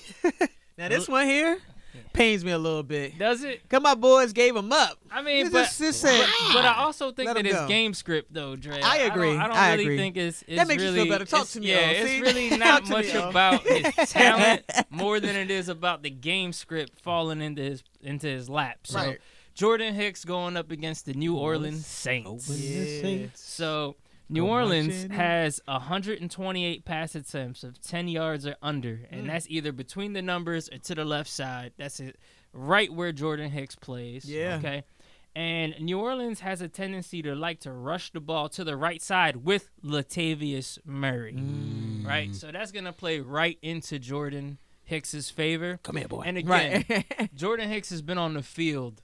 Now this one here pains me a little bit. Does it? Cause my boys gave him up. I mean, It's but, just- just say, but, but I also think Let that him it's go. game script, though, Dre. I agree. don't, I don't I really agree. think it's, it's That makes you really, feel better. Talk it's- to me, Yeah, y'all. it's See? really Talk not to me, much y'all. about his talent more than it is about the game script falling into his into his lap. So, Right. Jordan Hicks going up against the New Orleans Open Saints. the Yeah. Saints. So New Go Orleans marching. has one hundred twenty-eight pass attempts of ten yards or under, and Mm. that's either between the numbers or to the left side. That's it, right where Jordan Hicks plays. Yeah. Okay. And New Orleans has a tendency to like to rush the ball to the right side with Latavius Murray. Mm. Right? So that's going to play right into Jordan Hicks's favor. Come here, boy. And again, Right. Jordan Hicks has been on the field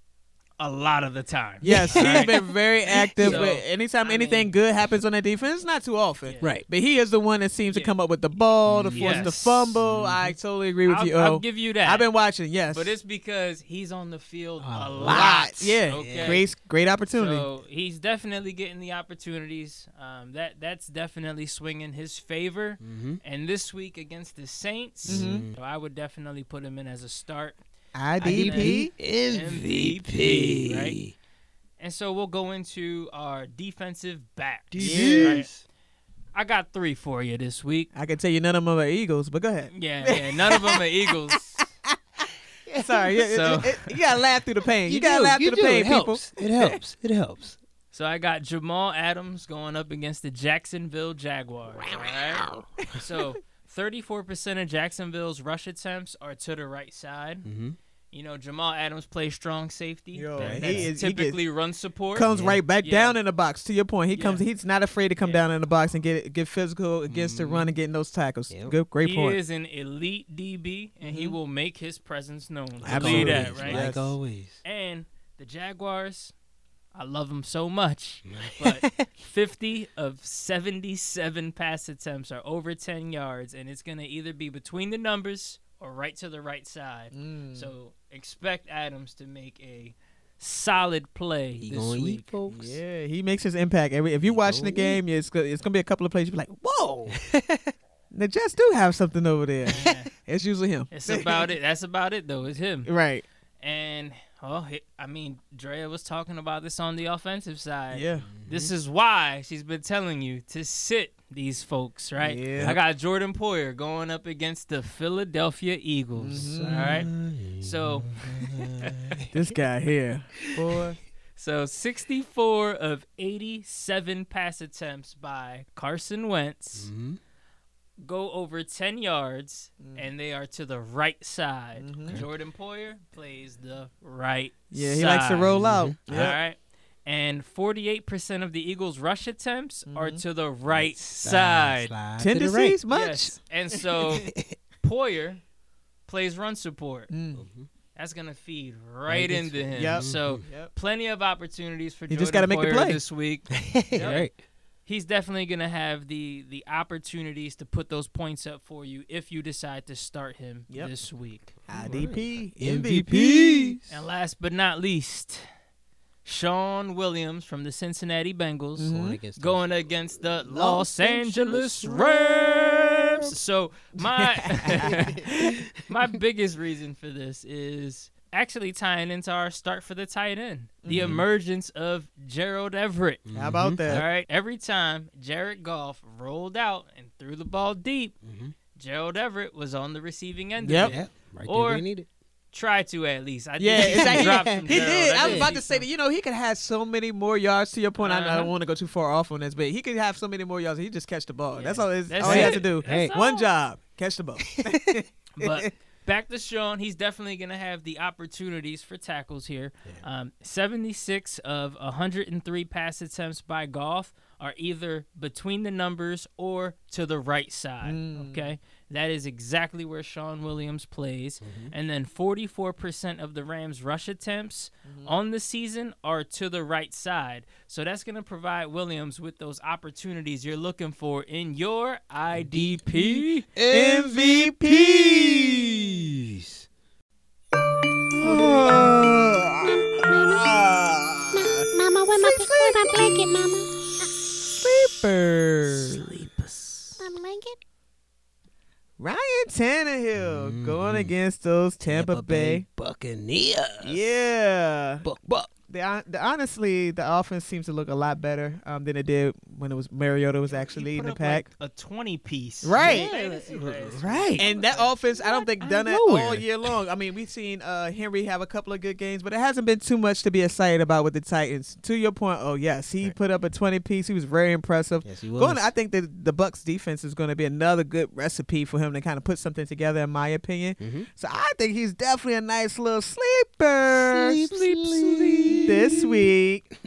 a lot of the time. Yes, he's Right? been very active. So, but anytime I anything mean- good happens on that defense, not too often. Yeah. Right. But he is the one that seems to Yeah. come up with the ball, to force the Yes. fumble. I totally agree with I'll, you. I'll Oh, give you that. I've been watching. Yes, But it's because he's on the field a, A lot. lot. Yeah, Okay. great, great opportunity. So he's definitely getting the opportunities. Um, that that's definitely swinging his favor. Mm-hmm. And this week against the Saints, Mhm. so I would definitely put him in as a start. I D P. M V P. Right? And so we'll go into our defensive backs. Yeah. Right? I got three for you this week. I can tell you none of them are Eagles, but go ahead. Yeah, yeah. None of them are Eagles. Sorry, yeah, So- it- it- you gotta laugh through the pain. You, You gotta do, laugh you through the do. pain, It people. helps. It helps. It helps. So I got Jamal Adams going up against the Jacksonville Jaguars. All right. So thirty-four percent of Jacksonville's rush attempts are to the right side. Mm-hmm. You know, Jamal Adams plays strong safety. Yo, That- he that's is- he typically run support. Comes Yeah. right back Yeah. down in the box. To your point, he Yeah. comes. He's not afraid to come Yeah. down in the box and get get physical against the Mhm. run and getting those tackles. Yep. Good, great he point. is an elite D B, and he Mhm. will make his presence known. Believe Absolutely. that, right? Yes. Like always. And the Jaguars, I love them so much, but fifty of seventy-seven pass attempts are over ten yards, and it's going to either be between the numbers or right to the right side. Mm. So expect Adams to make a solid play He this gonna week. eat, folks. Yeah, he makes his impact. Every if you're He watching the gonna game, it's go- it's gonna be a couple of plays. You're like, whoa, the Jets do have something over there. Yeah. It's usually him. It's about it. That's about it, though. It's him. Right. And, oh, he- I mean, Drea was talking about this on the offensive side. Yeah. This is why she's been telling you to sit these folks, right? Yeah. I got Jordan Poyer going up against the Philadelphia Eagles. Mhm. All right. So, This guy here, boy. so sixty-four of eighty-seven pass attempts by Carson Wentz Mm-hmm. go over ten yards, Mm. and they are to the right side. Mhm. Jordan Poyer plays the right Yeah, side. he likes to roll out. Mhm. All right. And forty-eight percent of the Eagles' rush attempts are Mhm. to the right side. Slide to the Tendencies right. much. Yes. And so Poyer plays run support. Mm. Mhm. That's going to feed right Right into into- him. Yep. So Yep. plenty of opportunities for You Jordan just gotta make the Poyer play. this week. Right. He's definitely going to have the the opportunities to put those points up for you if you decide to start him Yep. this week. I D P, M M V V P. P. And last but not least, Sean Williams from the Cincinnati Bengals Mhm. Going against going against the Los Los Angeles Angeles Rams. So my my biggest reason for this is actually tying into our start for the tight end, the Mhm. emergence of Gerald Everett. How about All that? right. Every time Jared Goff rolled out and threw the ball deep, Mhm. Gerald Everett was on the receiving end Yep. of it. Yeah, right Or- there where you need it. Try to at least. I Yeah, think he exactly. dropped some He Gerald. did. I was did about see to say some. that. You know, he could have so many more yards. To your point, I, I Uh-huh. don't want to go too far off on this, but he could have so many more yards. He just catch the ball. Yeah. That's all. It's, That's all he has it. to do. Hey. That's One all. job, catch the ball. But back to Sean, he's definitely going to have the opportunities for tackles here. Um, seventy-six of one hundred three pass attempts by Goff are either between the numbers or to the right side. Mm. Okay, that is exactly where Sean Williams plays. Mm-hmm. And then forty-four percent of the Rams' rush attempts Mm-hmm. on the season are to the right side. So that's going to provide Williams with those opportunities you're looking for in your I D P. M V Ps. Mama, where my, where my blanket, Mama? Sleepers. My blanket? Ryan Tannehill going against those Tampa, Bay. Buccaneers. Yeah. Buck, buck. The, hon- the honestly, the offense seems to look a lot better um, than it did when it was Mariota was actually He leading put the up pack. like a twenty piece. Right. Right. Right. And that offense, I don't think Out done of that all nowhere. year long. I mean, we've seen uh, Henry have a couple of good games, but it hasn't been too much to be excited about with the Titans. To your point, oh yes, he Right. put up a twenty piece. He was very impressive. Yes, he was. Going, I think that the Bucks defense is going to be another good recipe for him to kind of put something together, in my opinion. Mhm. So I think he's definitely a nice little sleeper. Sleep, sleep, sleep. This week.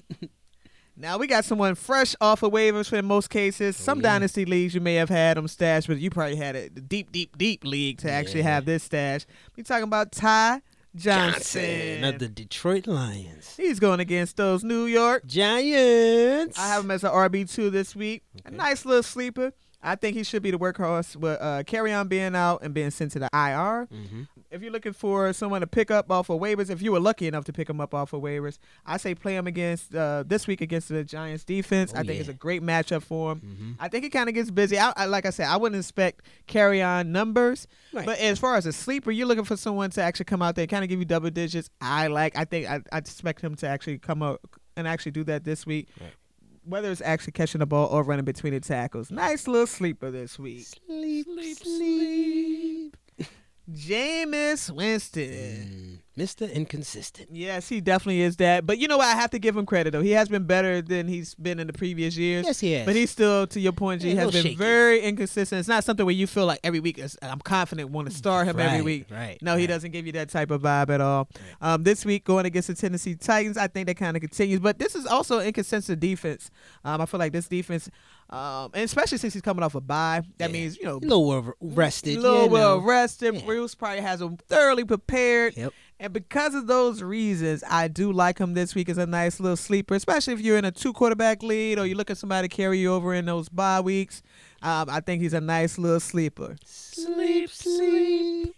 Now we got someone fresh off of waivers for in most cases. Some Oh, yeah. dynasty leagues you may have had them stashed, but you probably had a deep, deep, deep league to actually Yeah. have this stash. We talking about Ty Johnson. Johnson of the Detroit Lions. He's going against those New York. Giants. I have him as an R B two this week. A nice little sleeper. I think he should be the workhorse with uh, carry on being out and being sent to the I R. Mhm. If you're looking for someone to pick up off of waivers, if you were lucky enough to pick him up off of waivers, I say play him against uh, this week against the Giants defense. Oh, I think yeah. it's a great matchup for him. Mhm. I think he kind of gets busy. I, I, like I said, I wouldn't expect carry on numbers, Right. but as far as a sleeper, you're looking for someone to actually come out there and kind of give you double digits. I like. I think I, I expect him to actually come up and actually do that this week. Right. Whether it's actually catching the ball or running between the tackles. Nice little sleeper this week. Sleep, sleep, sleep. Jameis Winston. Mm, Mister Inconsistent. Yes, he definitely is that. But you know what? I have to give him credit, though. He has been better than he's been in the previous years. Yes, he has. But he's still, to your point, G, Yeah, a has little been shaky. very inconsistent. It's not something where you feel like every week is, I'm confident want to start him every Right, week. right, No, he right. doesn't give you that type of vibe at all. Um, this week, going against the Tennessee Titans, I think that kind of continues. But this is also an inconsistent defense. Um, I feel like this defense, um, and especially since he's coming off a bye, that Yeah. means, you know, A little well rested. a little you well know. rested. Yeah. Bruce probably has him thoroughly prepared. Yep. And because of those reasons, I do like him this week as a nice little sleeper, especially if you're in a two quarterback lead or you're looking for somebody to carry you over in those bye weeks. Um, I think he's a nice little sleeper. Sleep, sleep.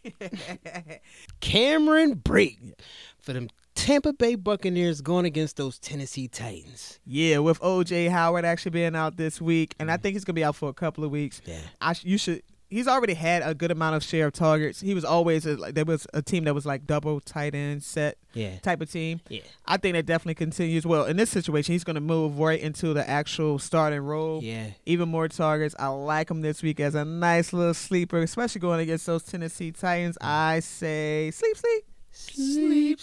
Cameron Brake for them Tampa Bay Buccaneers going against those Tennessee Titans. Yeah, with O J Howard actually being out this week, and I think he's gonna be out for a couple of weeks. Yeah. I sh- you should. He's already had a good amount of share of targets. He was always a, like there was a team that was like double tight end set Yeah. type of team. Yeah. I think that definitely continues. Well, in this situation, he's going to move right into the actual starting role. Yeah. Even more targets. I like him this week as a nice little sleeper, especially going against those Tennessee Titans. I say sleep, sleep. Sleep,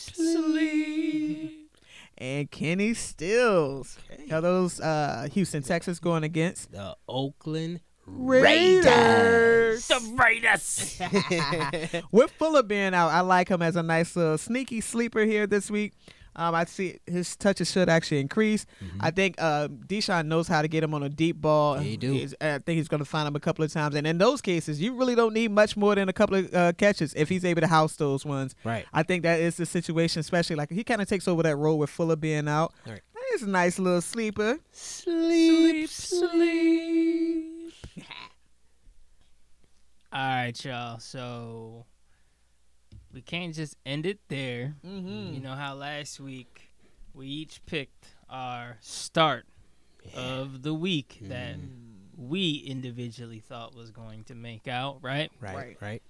sleep. And Kenny Stills. Now those uh, Houston Texans going against The Oakland Raiders. The Raiders. With Fuller being out, I like him as a nice little sneaky sleeper here this week. Um, I see his touches should actually increase. I think uh, Deshaun knows how to get him on a deep ball. Yeah, he do. He's- I think he's going to find him a couple of times. And in those cases, you really don't need much more than a couple of uh, catches if he's able to house those ones. Right. I think that is the situation, especially like he kind of takes over that role with Fuller being out. Right. It's a nice little sleeper. Sleep, sleep. All right, y'all. So we can't just end it there. Mm-hmm. You know how last week we each picked our start of the week that we individually thought was going to make out, right? Right, Right. right.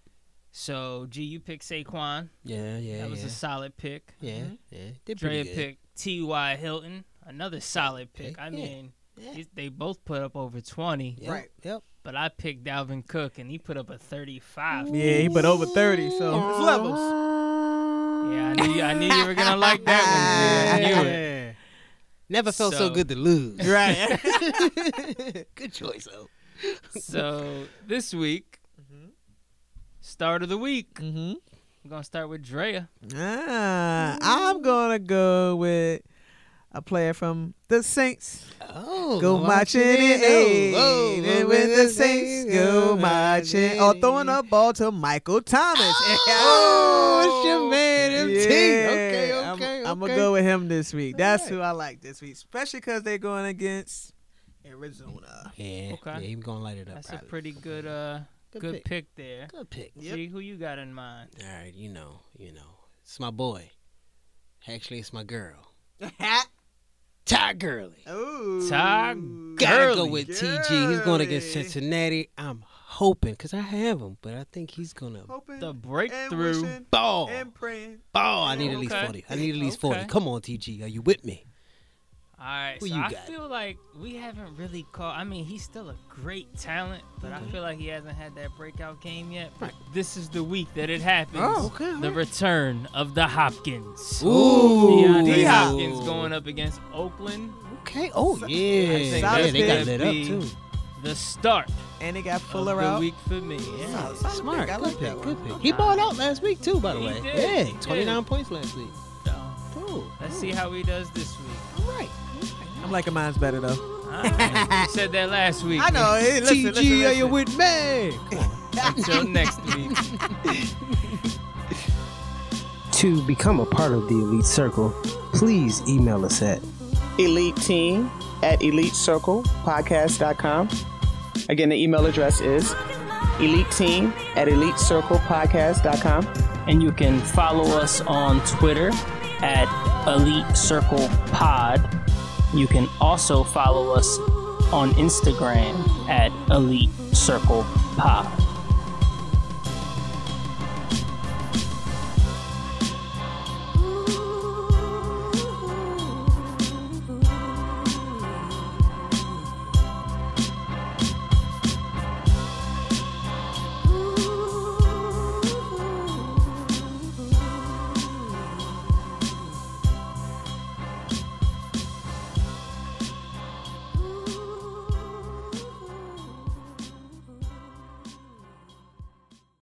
So, G, you picked Saquon. Yeah, yeah, That was yeah. a solid pick. Yeah, yeah. Did Drea pretty good. picked T Y. Hilton. Another solid pick. Okay, I yeah, mean, yeah. these- they both put up over twenty. Yep, Right. Yep. But I picked Dalvin Cook, and he put up a thirty-five. Yeah, he put over thirty, so it's levels. Yeah, I knew, you, I knew you were going to like that one, G. I knew it. Never felt so, So- good to lose. Right. Good choice, though. So, this week, start of the week, Mm-hmm. we're going to start with Drea. Ah, I'm gonna go with a player from the Saints. Oh, Go marching in, oh, and oh, when the Saints go marching, or throwing a ball to Michael Thomas. Oh, it's your man, M T. Yeah, Okay, I'm, okay, I'm okay. gonna go with him this week. That's Alright. who I like this week, especially because they're going against Arizona. Yeah, Okay. yeah, he's gonna light it up. That's a probably. pretty good uh Good good pick. pick, there. good pick. Yep. G, who you got in mind? All right, you know, you know, it's my boy. Actually, it's my girl, Ty Gurley. Ooh. Ty Gotta go Gurley. with T G. He's going against Gurley. Cincinnati. I'm hoping, cause I have him, but I think he's gonna Hoping The and breakthrough. wishing ball. and praying. Ball. I need at least Okay. forty. I need at least Okay. forty. Come on, T G. Are you with me? All right, Who so you I got? feel like we haven't really caught. I mean, he's still a great talent, but I feel like he hasn't had that breakout game yet. But this is the week that it happens. Oh, okay, The return of the Hopkins. Ooh, DeAndre D-Hop. Hopkins going up against Oakland. Okay. Oh I yeah. think Yeah, that's they got gonna lit up be too. The start And they got of Fuller the out. week for me. Yeah. Oh, solid Smart. pick. I Good like that pick. one. Good pick. He balled out last week too, by the He way. did, Yeah, he did. twenty-nine points last week. So, Cool. let's see how he does this week. All right. I'm liking mine's better though. All right. You said that last week. I know. Hey, listen, T G, listen, are you listen. with me? Until next week. To become a part of the Elite Circle, please email us at Elite Team at elite circle podcast dot com. Again, the email address is elite team at elite circle podcast dot com. And you can follow us on Twitter at Elite Circle Pod. You can also follow us on Instagram at Elite Circle Pod.